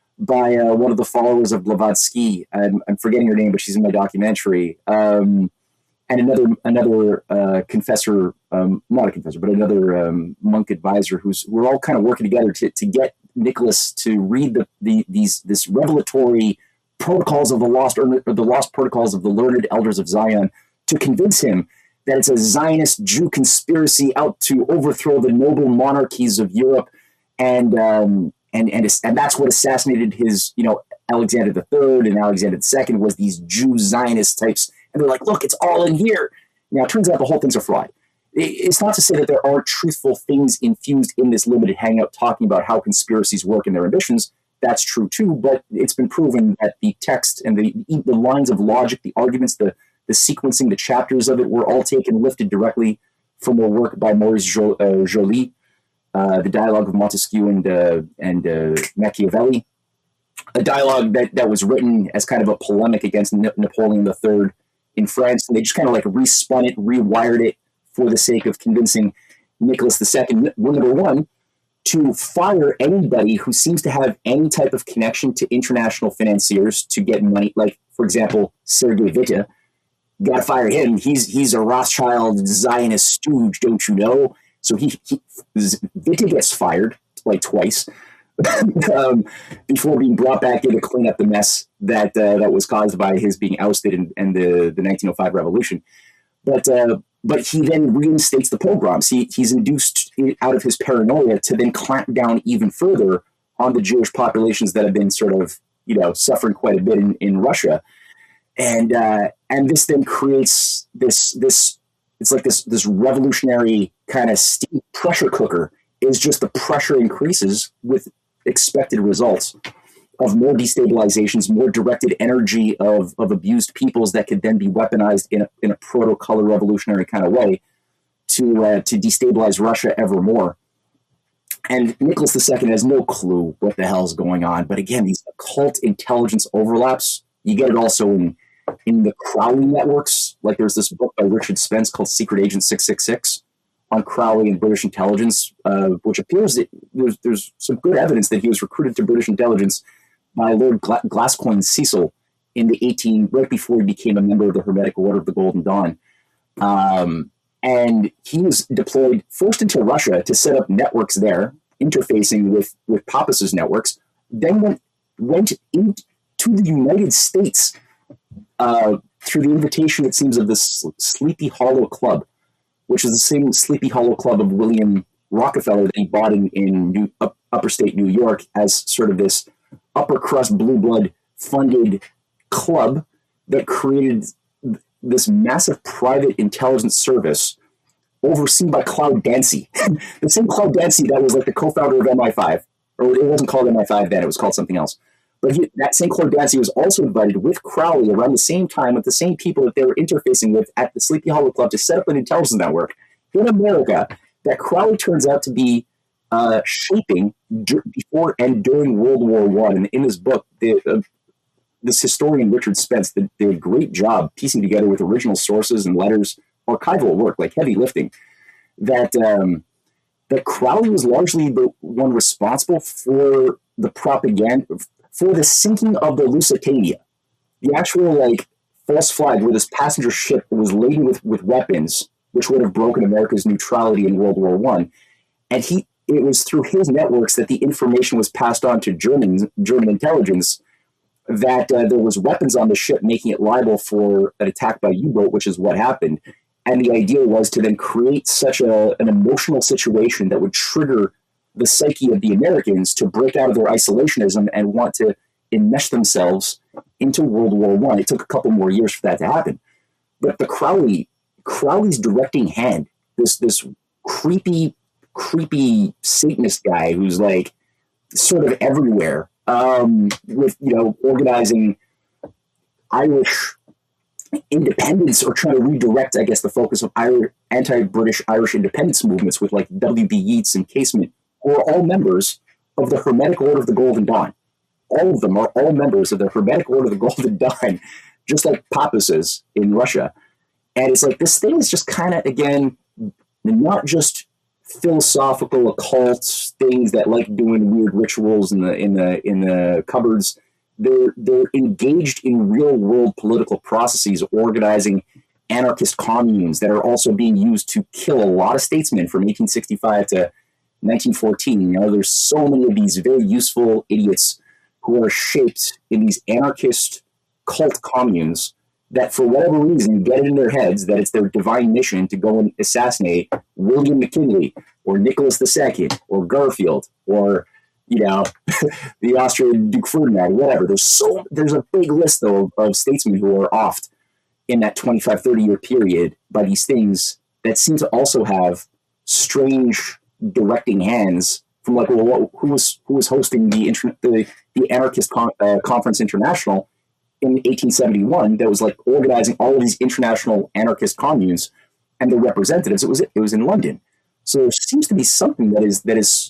by uh, one of the followers of Blavatsky. I'm, I'm forgetting her name, but she's in my documentary. Um, and another another uh, confessor, um, not a confessor, but another um, monk advisor, who's we're all kind of working together to to get Nicholas to read the, the these this revelatory protocols of the lost or the lost protocols of the learned elders of Zion, to convince him that it's a Zionist Jew conspiracy out to overthrow the noble monarchies of Europe, and um, and and and that's what assassinated his, you know, Alexander the Third and Alexander the Second, was these Jew Zionist types, and they're like, look, it's all in here. Now it turns out the whole thing's a fraud. It's not to say that there aren't truthful things infused in this limited hangout talking about how conspiracies work and their ambitions. That's true too, but it's been proven that the text and the the lines of logic, the arguments, the the sequencing, the chapters of it were all taken, lifted directly from a work by Maurice jo- uh, Joly, uh, the dialogue of Montesquieu and uh, and uh, Machiavelli, a dialogue that, that was written as kind of a polemic against N- Napoleon the Third in France, and they just kind of like respun it, rewired it for the sake of convincing Nicholas the Second, number one, to fire anybody who seems to have any type of connection to international financiers to get money, like, for example, Sergei Witte. Got to fire him. He's he's a Rothschild Zionist stooge, don't you know? So he, he Witte gets fired like twice um, before being brought back in to clean up the mess that uh, that was caused by his being ousted in, in the, the nineteen oh five revolution. But uh, but he then reinstates the pogroms. He he's induced out of his paranoia to then clamp down even further on the Jewish populations that have been sort of, you know, suffering quite a bit in, in Russia. And uh, and this then creates this this it's like this this revolutionary kind of steam pressure cooker. Is just the pressure increases with expected results of more destabilizations, more directed energy of of abused peoples that could then be weaponized in a, in a proto-color revolutionary kind of way to uh, to destabilize Russia ever more. And Nicholas the Second has no clue what the hell is going on. But again, these occult intelligence overlaps, you get it also in in the Crowley networks. Like there's this book by Richard Spence called Secret Agent six six six on Crowley and British intelligence, uh, which appears that there's, there's some good evidence that he was recruited to British intelligence by Lord Gla- Gascoigne Cecil in the eighteen, right before he became a member of the Hermetic Order of the Golden Dawn. Um, and he was deployed first into Russia to set up networks there, interfacing with, with Papus's networks, then went, went into the United States uh, through the invitation, it seems, of this Sleepy Hollow Club, which is the same Sleepy Hollow Club of William Rockefeller that he bought in, in New, up, upper state New York as sort of this upper crust blue blood funded club that created this massive private intelligence service overseen by Cloud Dancy. The same Cloud Dancy that was like the co-founder of M I five, or it wasn't called M I five then, it was called something else. But he, that same Cloud Dancy was also invited with Crowley around the same time with the same people that they were interfacing with at the Sleepy Hollow Club to set up an intelligence network in America that Crowley turns out to be, uh, shaping d- before and during World War One. And in his book, the, uh, this historian Richard Spence did, did a great job piecing together with original sources and letters, archival work, like heavy lifting, that um, that Crowley was largely the one responsible for the propaganda, for the sinking of the Lusitania, the actual like false flag where this passenger ship was laden with, with weapons, which would have broken America's neutrality in World War One. And he, it was through his networks that the information was passed on to German, German intelligence that uh, there was weapons on the ship, making it liable for an attack by U-boat, which is what happened. And the idea was to then create such a, an emotional situation that would trigger the psyche of the Americans to break out of their isolationism and want to enmesh themselves into World War One. It took a couple more years for that to happen. But the Crowley, Crowley's directing hand, this this creepy, creepy Satanist guy who's like sort of everywhere, um, with, you know, organizing Irish independence or trying to redirect, I guess, the focus of Irish, anti-British Irish independence movements with like W B Yeats and Casement, who are all members of the Hermetic Order of the Golden Dawn. All of them are all members of the Hermetic Order of the Golden Dawn, just like papacies in Russia. And it's like, this thing is just kind of, again, not just philosophical occult things that like doing weird rituals in the in the in the cupboards. They're they're engaged in real world political processes, organizing anarchist communes that are also being used to kill a lot of statesmen from eighteen sixty-five to nineteen fourteen. You know, there's so many of these very useful idiots who are shaped in these anarchist cult communes that, for whatever reason, get it in their heads that it's their divine mission to go and assassinate William McKinley or Nicholas the Second or Garfield or, you know, the Austrian Duke Ferdinand, whatever. There's so there's a big list, though, of, of statesmen who are offed in that twenty-five, thirty-year period by these things that seem to also have strange directing hands from, like, well, what, who was who was hosting the inter, the, the Anarchist Con, uh, Conference International in eighteen seventy-one that was like organizing all of these international anarchist communes and their representatives. It was it was in London. So there seems to be something that is that is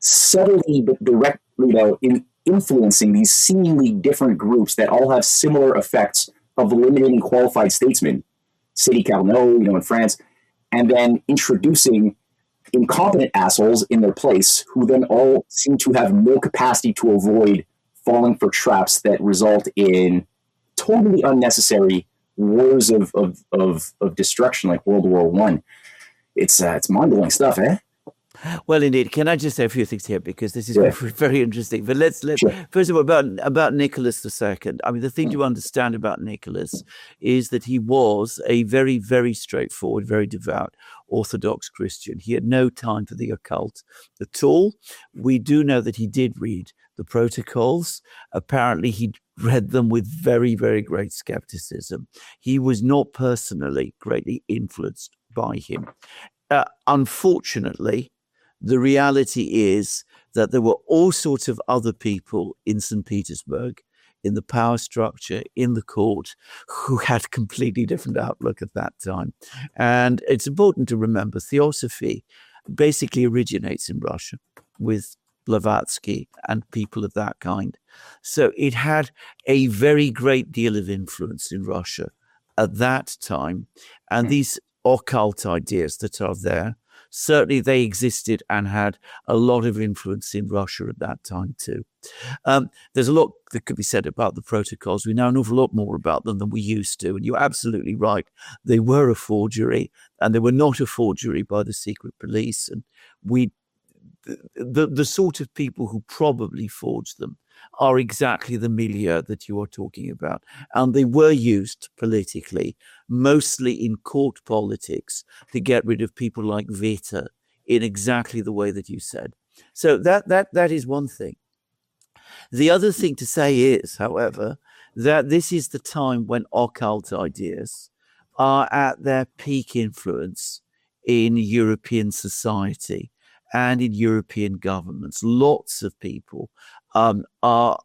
subtly but directly, you know, in influencing these seemingly different groups that all have similar effects of eliminating qualified statesmen, Sadi Carnot, you know, in France, and then introducing incompetent assholes in their place who then all seem to have no capacity to avoid falling for traps that result in totally unnecessary wars of of of, of destruction like World War One. It's uh, it's mind-blowing stuff, eh? Well, indeed. Can I just say a few things here, because this is yeah. very, very interesting. But let's let's sure. first of all about about Nicholas the Second. I mean, the thing to understand about Nicholas is that he was a very, very straightforward, very devout Orthodox Christian. He had no time for the occult at all. We do know that he did read the protocols. Apparently, he read them with very, very great skepticism. He was not personally greatly influenced by him. Uh, unfortunately, the reality is that there were all sorts of other people in Saint Petersburg, in the power structure, in the court, who had completely different outlook at that time. And it's important to remember Theosophy basically originates in Russia with Blavatsky and people of that kind. So it had a very great deal of influence in Russia at that time. And these occult ideas that are there, certainly they existed and had a lot of influence in Russia at that time too. Um, there's a lot that could be said about the protocols. We know an awful lot more about them than we used to. And you're absolutely right. They were a forgery, and they were not a forgery by the secret police. And we, the, the sort of people who probably forged them are exactly the milieu that you are talking about. And they were used politically, mostly in court politics, to get rid of people like Vita in exactly the way that you said. So that that that is one thing. The other thing to say is, however, that this is the time when occult ideas are at their peak influence in European society and in European governments. Lots of people um, are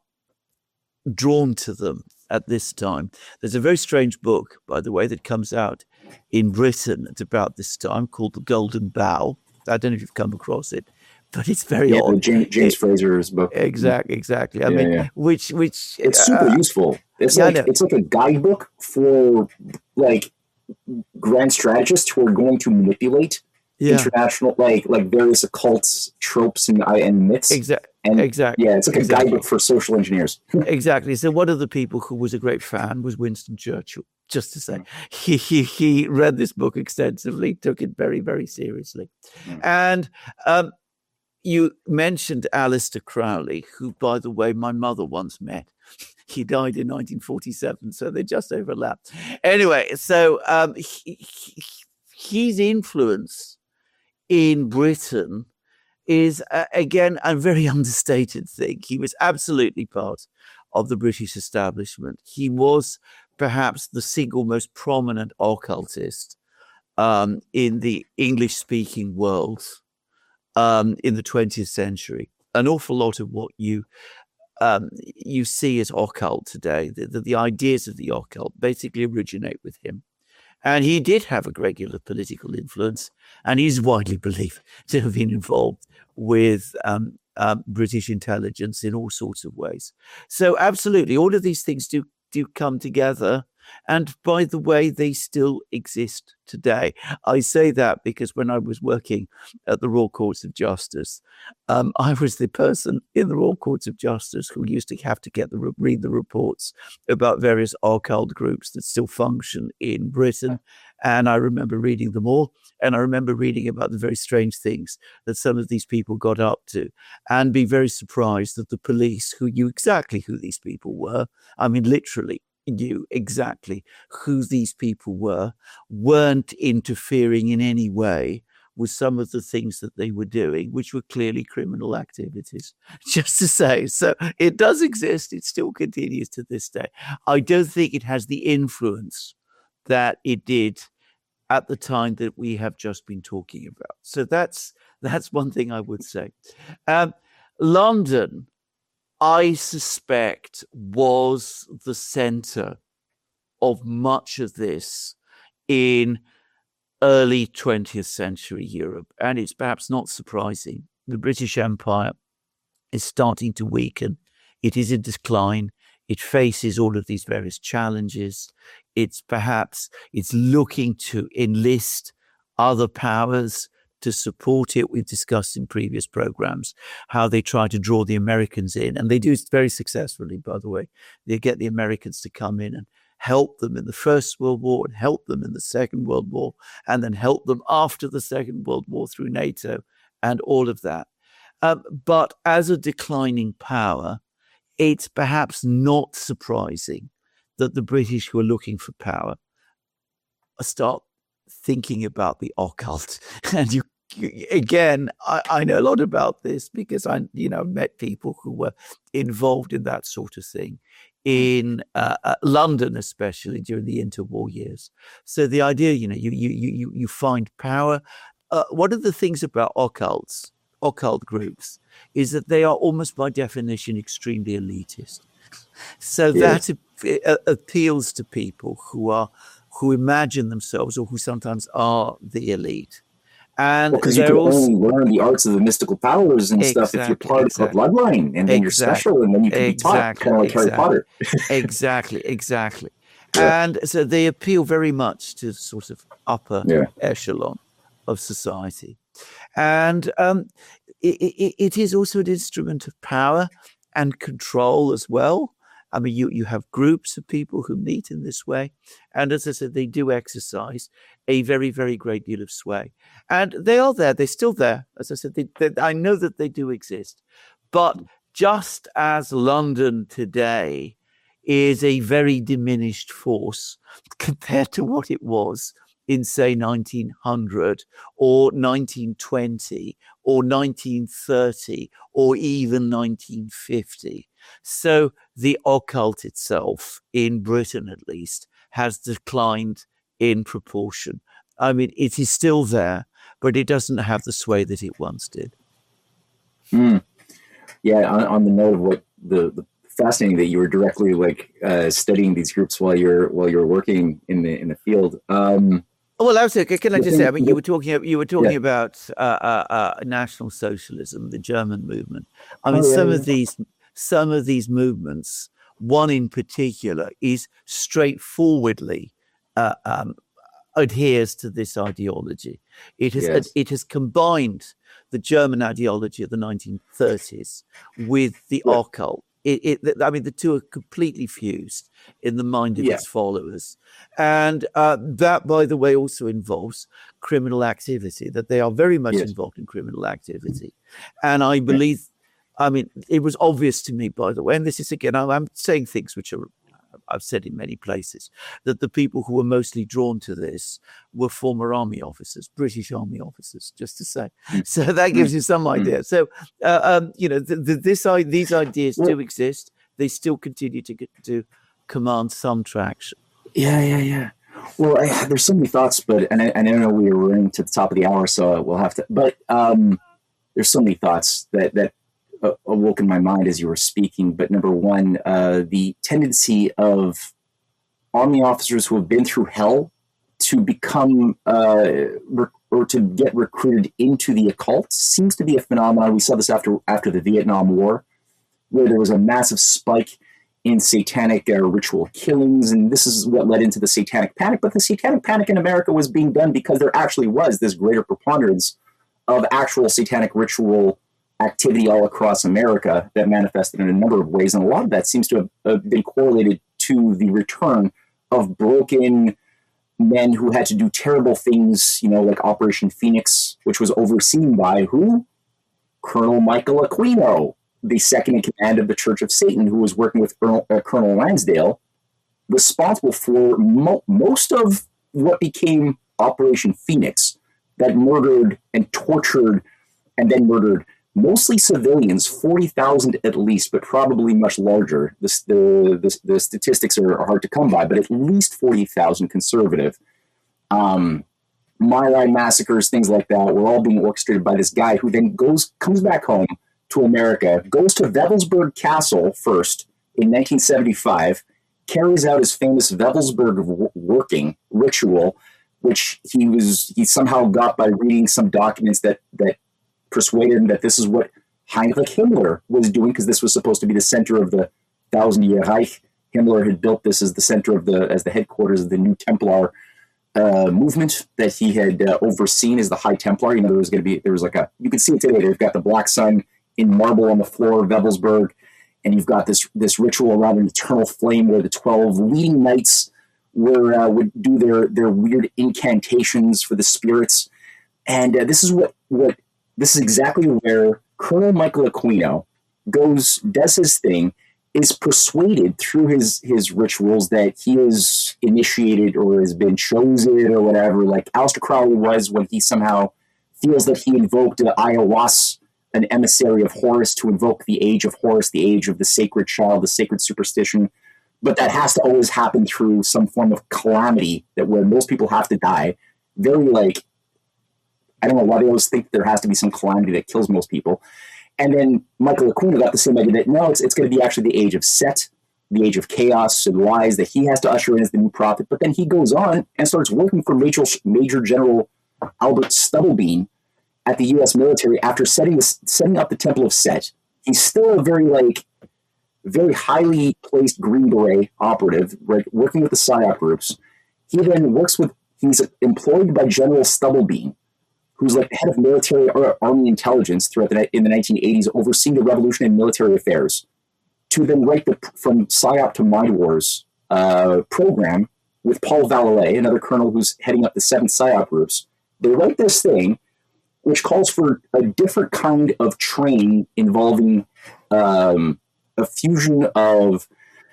drawn to them at this time. There's a very strange book, by the way, that comes out in Britain at about this time called The Golden Bough. I don't know if you've come across it, but it's very yeah, odd. James, James it, Fraser's book. Exactly, exactly. I yeah, mean, yeah. which which it's super uh, useful. It's yeah, like it's like a guidebook for like grand strategists who are going to manipulate yeah. international, like like various occult tropes and and myths. Exactly. And exactly. Yeah, it's like exactly. a guidebook for social engineers. Exactly. So one of the people who was a great fan was Winston Churchill. Just to say, mm. he he he read this book extensively, took it very very seriously, mm. and um, you mentioned Aleister Crowley, who, by the way, my mother once met. He died in nineteen forty-seven, so they just overlapped. Anyway, so um, he, he, his influence in Britain is, uh, again, a very understated thing. He was absolutely part of the British establishment. He was perhaps the single most prominent occultist um, in the English-speaking world um, in the twentieth century. An awful lot of what you um, you see as occult today, the, the, the ideas of the occult, basically originate with him. And he did have a great deal of political influence, and he's widely believed to have been involved with um, um, British intelligence in all sorts of ways. So absolutely, all of these things do do come together. And by the way, they still exist today. I say that because when I was working at the Royal Courts of Justice, um, I was the person in the Royal Courts of Justice who used to have to get the read the reports about various occult groups that still function in Britain. And I remember reading them all. And I remember reading about the very strange things that some of these people got up to, and be very surprised that the police, who knew exactly who these people were, I mean, literally, knew exactly who these people were, weren't interfering in any way with some of the things that they were doing, which were clearly criminal activities, just to say. So it does exist. It still continues to this day. I don't think it has the influence that it did at the time that we have just been talking about. So that's that's one thing I would say. Um, London, I suspect, was the center of much of this in early twentieth century Europe. And it's perhaps not surprising. The British Empire is starting to weaken. It is in decline. It faces all of these various challenges. It's perhaps, it's looking to enlist other powers to support it. We've discussed in previous programs how they try to draw the Americans in, and they do it very successfully, by the way. They get the Americans to come in and help them in the First World War and help them in the Second World War, and then help them after the Second World War through NATO and all of that. Um, but as a declining power, it's perhaps not surprising that the British, who are looking for power, start thinking about the occult. And you, you again, I, I know a lot about this because I, you know, met people who were involved in that sort of thing in uh, uh, London, especially during the interwar years. So the idea, you know, you you you you find power. Uh, one of the things about occults, occult groups, is that they are almost by definition extremely elitist. So yeah. that uh, appeals to people who are who imagine themselves or who sometimes are the elite. And because well, you can also, only learn the arts of the mystical powers and exactly, stuff if you're part exactly. of the bloodline, and then exactly. you're special, and then you can exactly, be taught, kind of like exactly. Harry Potter. exactly, exactly. Yeah. And so they appeal very much to sort of upper yeah. echelon of society. And um, it, it, it is also an instrument of power and control as well. I mean, you, you have groups of people who meet in this way. And as I said, they do exercise a very, very great deal of sway. And they are there. They're still there. As I said, they, they, I know that they do exist. But just as London today is a very diminished force compared to what it was in, say, nineteen hundred or nineteen twenty or nineteen thirty or even nineteen fifty. So the occult itself, in Britain at least, has declined in proportion. I mean, it is still there, but it doesn't have the sway that it once did. Mm. Yeah, on, on the note of what the, the fascinating that you were directly like uh, studying these groups while you're while you're working in the in the field. Um, Well, absolutely. Can I The just thing, say? I mean, you were talking. You were talking yeah. about uh, uh, uh, National Socialism, the German movement. I mean, Oh yeah, some yeah. of these, some of these movements. One in particular is straightforwardly uh, um, adheres to this ideology. It has Yes. it has combined the German ideology of the nineteen thirties with the Yeah. occult. It, it, I mean, the two are completely fused in the mind of Yeah. its followers, and uh, that, by the way, also involves criminal activity. That they are very much Yes. involved in criminal activity, and I Yeah. believe. I mean, it was obvious to me, by the way, and this is again, I'm saying things which are I've said in many places, that the people who were mostly drawn to this were former army officers, British army officers, just to say. Mm. So that gives you some Mm. idea. So, uh, um, you know, the, the, this these ideas Well, do exist. They still continue to get, to command some traction. yeah, yeah, yeah. Well, I, there's so many thoughts, but and I, and I know we were running to the top of the hour, so we'll have to. But um, there's so many thoughts that that uh, awoke in my mind as you were speaking. But number one, uh, the tendency of army officers who have been through hell to become uh, rec- or to get recruited into the occult seems to be a phenomenon. We saw this after after the Vietnam War, where there was a massive spike in satanic uh, ritual killings, and this is what led into the satanic panic. But the satanic panic in America was being done because there actually was this greater preponderance of actual satanic ritual activity all across America that manifested in a number of ways, and a lot of that seems to have uh, been correlated to the return of broken men who had to do terrible things, you know, like Operation Phoenix, which was overseen by who? Colonel Michael Aquino, the second in command of the Church of Satan, who was working with Colonel, uh, Colonel Lansdale, responsible for mo- most of what became Operation Phoenix, that murdered and tortured and then murdered mostly civilians, forty thousand at least, but probably much larger. The, the, the, the statistics are, are hard to come by, but at least forty thousand conservative. Um, My Lai massacres, things like that, were all being orchestrated by this guy who then goes comes back home to America, goes to Wewelsburg Castle first in nineteen seventy-five, carries out his famous Wewelsburg w- working ritual, which he was he somehow got by reading some documents that that persuaded him that this is what Heinrich Himmler was doing, because this was supposed to be the center of the Thousand Year Reich. Himmler had built this as the center of the as the headquarters of the New Templar uh, movement that he had uh, overseen as the High Templar. You know, there was going to be there was like a you can see it today. They've got the black sun in marble on the floor of Wewelsburg, and you've got this this ritual around an eternal flame where the twelve leading knights were uh, would do their their weird incantations for the spirits, and uh, this is what what. This is exactly where Colonel Michael Aquino goes, does his thing, is persuaded through his, his rituals that he is initiated or has been chosen or whatever, like Aleister Crowley was when he somehow feels that he invoked uh, Ayahuasca, an emissary of Horus, to invoke the age of Horus, the age of the sacred child, the sacred superstition. But that has to always happen through some form of calamity, that where most people have to die. Very like, I don't know why they always think there has to be some calamity that kills most people. And then Michael Aquino got the same idea that no, it's it's going to be actually the age of Set, the age of chaos and lies that he has to usher in as the new prophet. But then he goes on and starts working for Major, Major General Albert Stubblebean at the U S military after setting this, setting up the Temple of Set. He's still a very like very highly placed Green Beret operative, right, working with the PSYOP groups. He then works with he's employed by General Stubblebean, who's like the head of military or army intelligence throughout the in the nineteen eighties, overseeing the revolution in military affairs, to then write the From PSYOP to Mind Wars uh, program with Paul Vallée, another colonel who's heading up the seventh PSYOP groups. They write this thing, which calls for a different kind of training involving um, a fusion of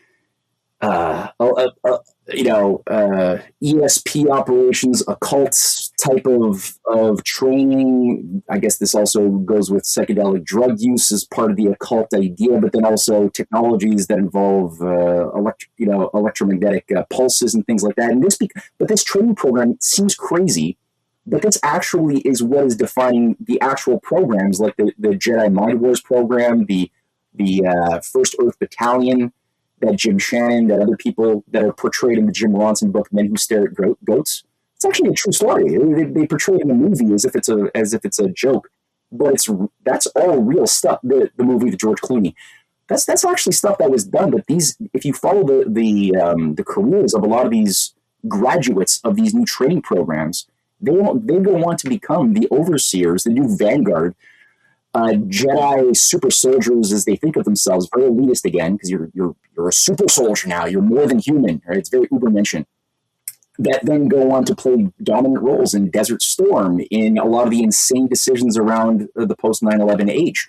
uh, uh, uh, you know, uh, E S P operations, occult type of of training. I guess this also goes with psychedelic drug use as part of the occult idea, but then also technologies that involve uh, elect- you know, electromagnetic uh, pulses and things like that. And this, be- but this training program seems crazy, but this actually is what is defining the actual programs, like the, the Jedi Mind Wars program, the the uh, First Earth Battalion, that Jim Shannon, that other people that are portrayed in the Jim Ronson book, Men Who Stare at Goats. it's actually a true story. They, they portray it in the movie as if it's a as if it's a joke, but it's that's all real stuff. The the movie with George Clooney, that's that's actually stuff that was done. But these, if you follow the the um, the careers of a lot of these graduates of these new training programs, they won't, they go on to become the overseers, the new vanguard, uh, Jedi super soldiers, as they think of themselves. Very elitist again, because you're you're you're a super soldier now. You're more than human. Right? It's very Ubermenschen. That then go on to play dominant roles in Desert Storm, in a lot of the insane decisions around the post nine eleven age.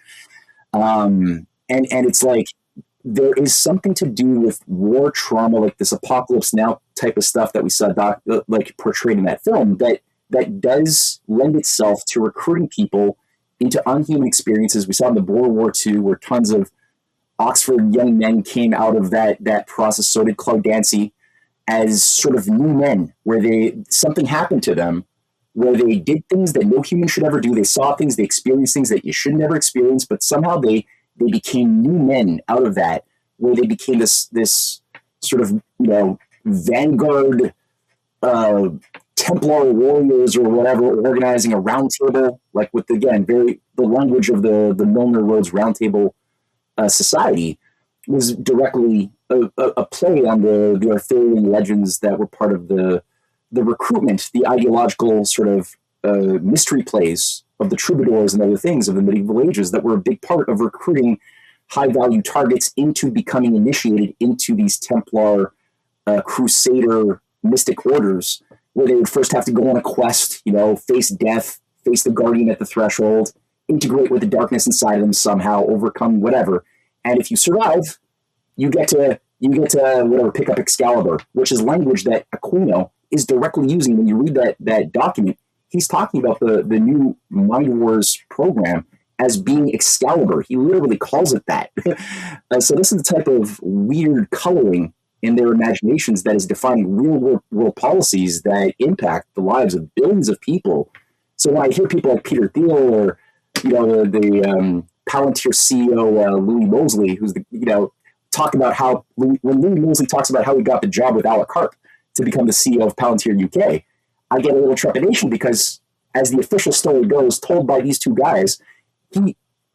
Um, and, and it's like, there is something to do with war trauma, like this Apocalypse Now type of stuff that we saw doc, like portrayed in that film, that, that does lend itself to recruiting people into unhuman experiences. We saw in the Boer War Two, where tons of Oxford young men came out of that, that process. So did Claude Dancy, as sort of new men, where they something happened to them, where they did things that no human should ever do. They saw things, they experienced things that you should never experience, but somehow they they became new men out of that, where they became this this sort of, you know, vanguard uh, Templar warriors or whatever, organizing a round table, like with, again, very the language of the the Milner Rhodes Round Table uh, Society was directly a, a, a play on the, the Arthurian legends that were part of the the recruitment, the ideological sort of uh, mystery plays of the troubadours and other things of the medieval ages that were a big part of recruiting high-value targets into becoming initiated into these Templar uh, Crusader mystic orders, where they would first have to go on a quest, you know, face death, face the Guardian at the threshold, integrate with the darkness inside of them somehow, overcome whatever. And if you survive, you get to you get to whatever pick up Excalibur, which is language that Aquino is directly using. When you read that that document, he's talking about the the new Mind Wars program as being Excalibur. He literally calls it that. uh, so this is the type of weird coloring in their imaginations that is defining real world, world policies that impact the lives of billions of people. So when I hear people like Peter Thiel or, you know, the, the um, Palantir C E O uh, Louis Mosley, who's the, you know, talk about how when Louis Mosley talks about how he got the job with Alec Harp to become the C E O of Palantir U K, I get a little trepidation because, as the official story goes, told by these two guys, he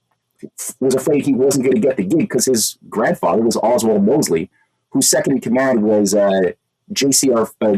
was afraid he wasn't going to get the gig because his grandfather was Oswald Mosley, whose second in command was uh, J C R, uh,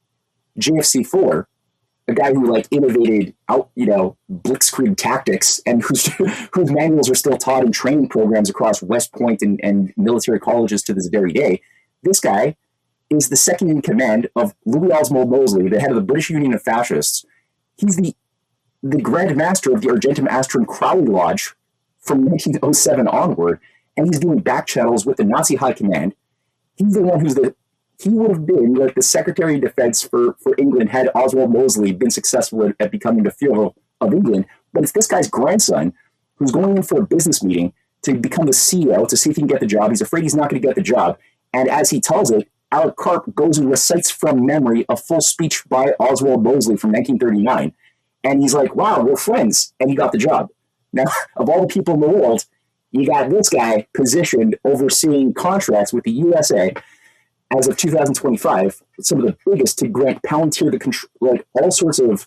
J F C Fuller, a guy who like innovated out, you know, blitzkrieg tactics, and whose whose manuals are still taught in training programs across West Point and, and military colleges to this very day. This guy is the second in command of Louis Oswald Mosley, the head of the British Union of Fascists. He's the the Grand Master of the Argentum Astrum Crowley Lodge from nineteen oh seven onward, and he's doing back channels with the Nazi High Command. He's the one who's the he would have been like the Secretary of Defense for, for England had Oswald Mosley been successful at, at becoming the Führer of England. But it's this guy's grandson who's going in for a business meeting to become the C E O to see if he can get the job. He's afraid he's not going to get the job. And as he tells it, Alec Karp goes and recites from memory a full speech by Oswald Mosley from nineteen thirty-nine. And he's like, wow, we're friends. And he got the job. Now, of all the people in the world, you got this guy positioned overseeing contracts with the U S A as of two thousand twenty-five, some of the biggest to grant Palantir the control, like all sorts of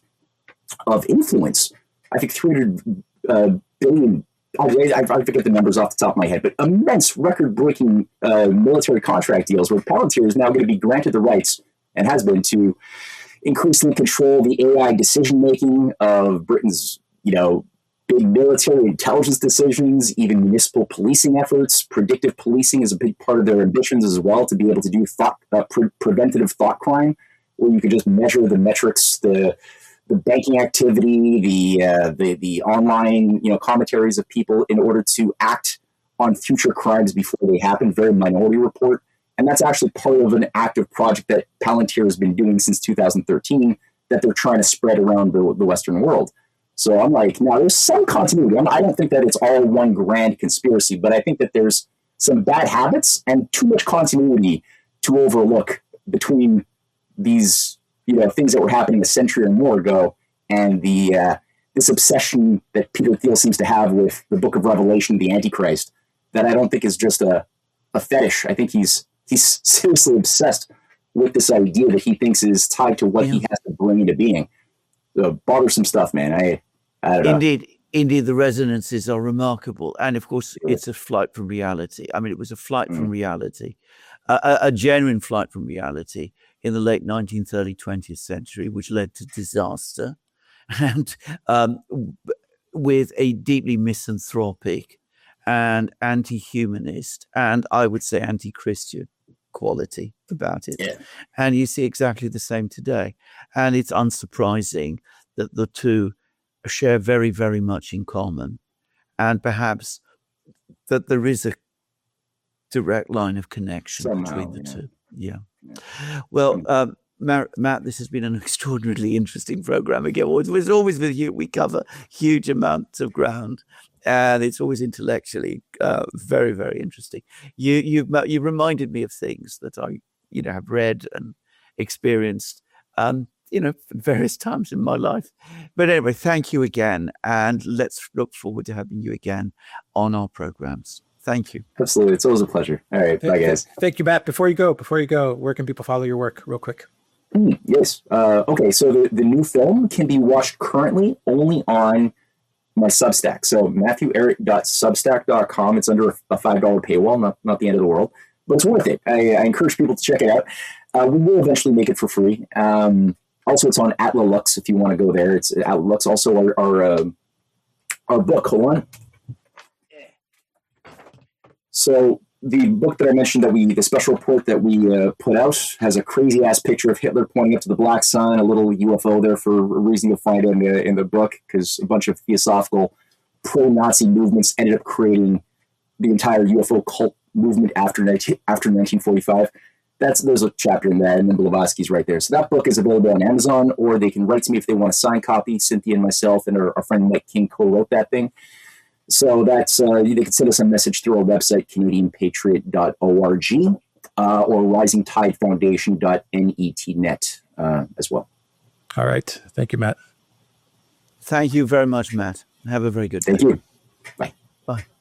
of influence. I think three hundred uh, billion, I, I, I forget the numbers off the top of my head, but immense record-breaking uh, military contract deals where Palantir is now going to be granted the rights, and has been, to increasingly control the A I decision-making of Britain's, you know, big military intelligence decisions, even municipal policing efforts. Predictive policing is a big part of their ambitions as well, to be able to do thought, uh, pre- preventative thought crime, where you could just measure the metrics, the the banking activity, the uh, the the online, you know, commentaries of people in order to act on future crimes before they happen. Very Minority Report. And that's actually part of an active project that Palantir has been doing since two thousand thirteen that they're trying to spread around the, the Western world. So I'm like, now there's some continuity. I'm, I don't think that it's all one grand conspiracy, but I think that there's some bad habits and too much continuity to overlook between these, you know, things that were happening a century or more ago and the uh, this obsession that Peter Thiel seems to have with the Book of Revelation, the Antichrist, that I don't think is just a, a fetish. I think he's he's seriously obsessed with this idea that he thinks is tied to what Yeah. he has to bring into being. So bothersome stuff, man. I, I don't know. Indeed, indeed, the resonances are remarkable, and of course, it's a flight from reality. I mean, it was a flight from reality, a, a, a genuine flight from reality in the late nineteenth, early twentieth century, which led to disaster, and um, w- with a deeply misanthropic and anti-humanist, and I would say anti-Christian quality about it. Yeah. And you see exactly the same today, and it's unsurprising that the two share very, very much in common, and perhaps that there is a direct line of connection Somehow, between the yeah. two. Yeah. Well, um, Mar- Matt, this has been an extraordinarily interesting program. Again, always, it's always with you. We cover huge amounts of ground, and it's always intellectually uh, very, very interesting. You, you, you reminded me of things that I, you know, have read and experienced. Um, you know, at various times in my life. But anyway, thank you again. And let's look forward to having you again on our programs. Thank you. Absolutely. It's always a pleasure. All right. Bye, guys. Thank you, Matt. Before you go, before you go, where can people follow your work real quick? Mm, yes. Uh, okay. So the, the new film can be watched currently only on my Substack. So matthew ehret dot substack dot com. It's under a five dollars paywall, not, not the end of the world, but it's worth it. I, I encourage people to check it out. Uh, we will eventually make it for free. Um, Also, it's on Atla Lux if you want to go there. It's Atla Lux. Also, our our, uh, our book. Hold on. So the book that I mentioned that we, the special report that we uh, put out, has a crazy ass picture of Hitler pointing up to the Black Sun, a little U F O there for a reason you'll find it in the in the book, because a bunch of theosophical pro-Nazi movements ended up creating the entire U F O cult movement after after nineteen forty-five. That's there's a chapter in that, and then Blavatsky's right there. So that book is available on Amazon, or they can write to me if they want a signed copy. Cynthia and myself and our, our friend Mike King co-wrote that thing. So that's uh, they can send us a message through our website, canadian patriot dot org, uh, or rising tide foundation dot net uh, as well. All right. Thank you, Matt. Thank you very much, Matt. Have a very good day. Thank you. Bye. Bye.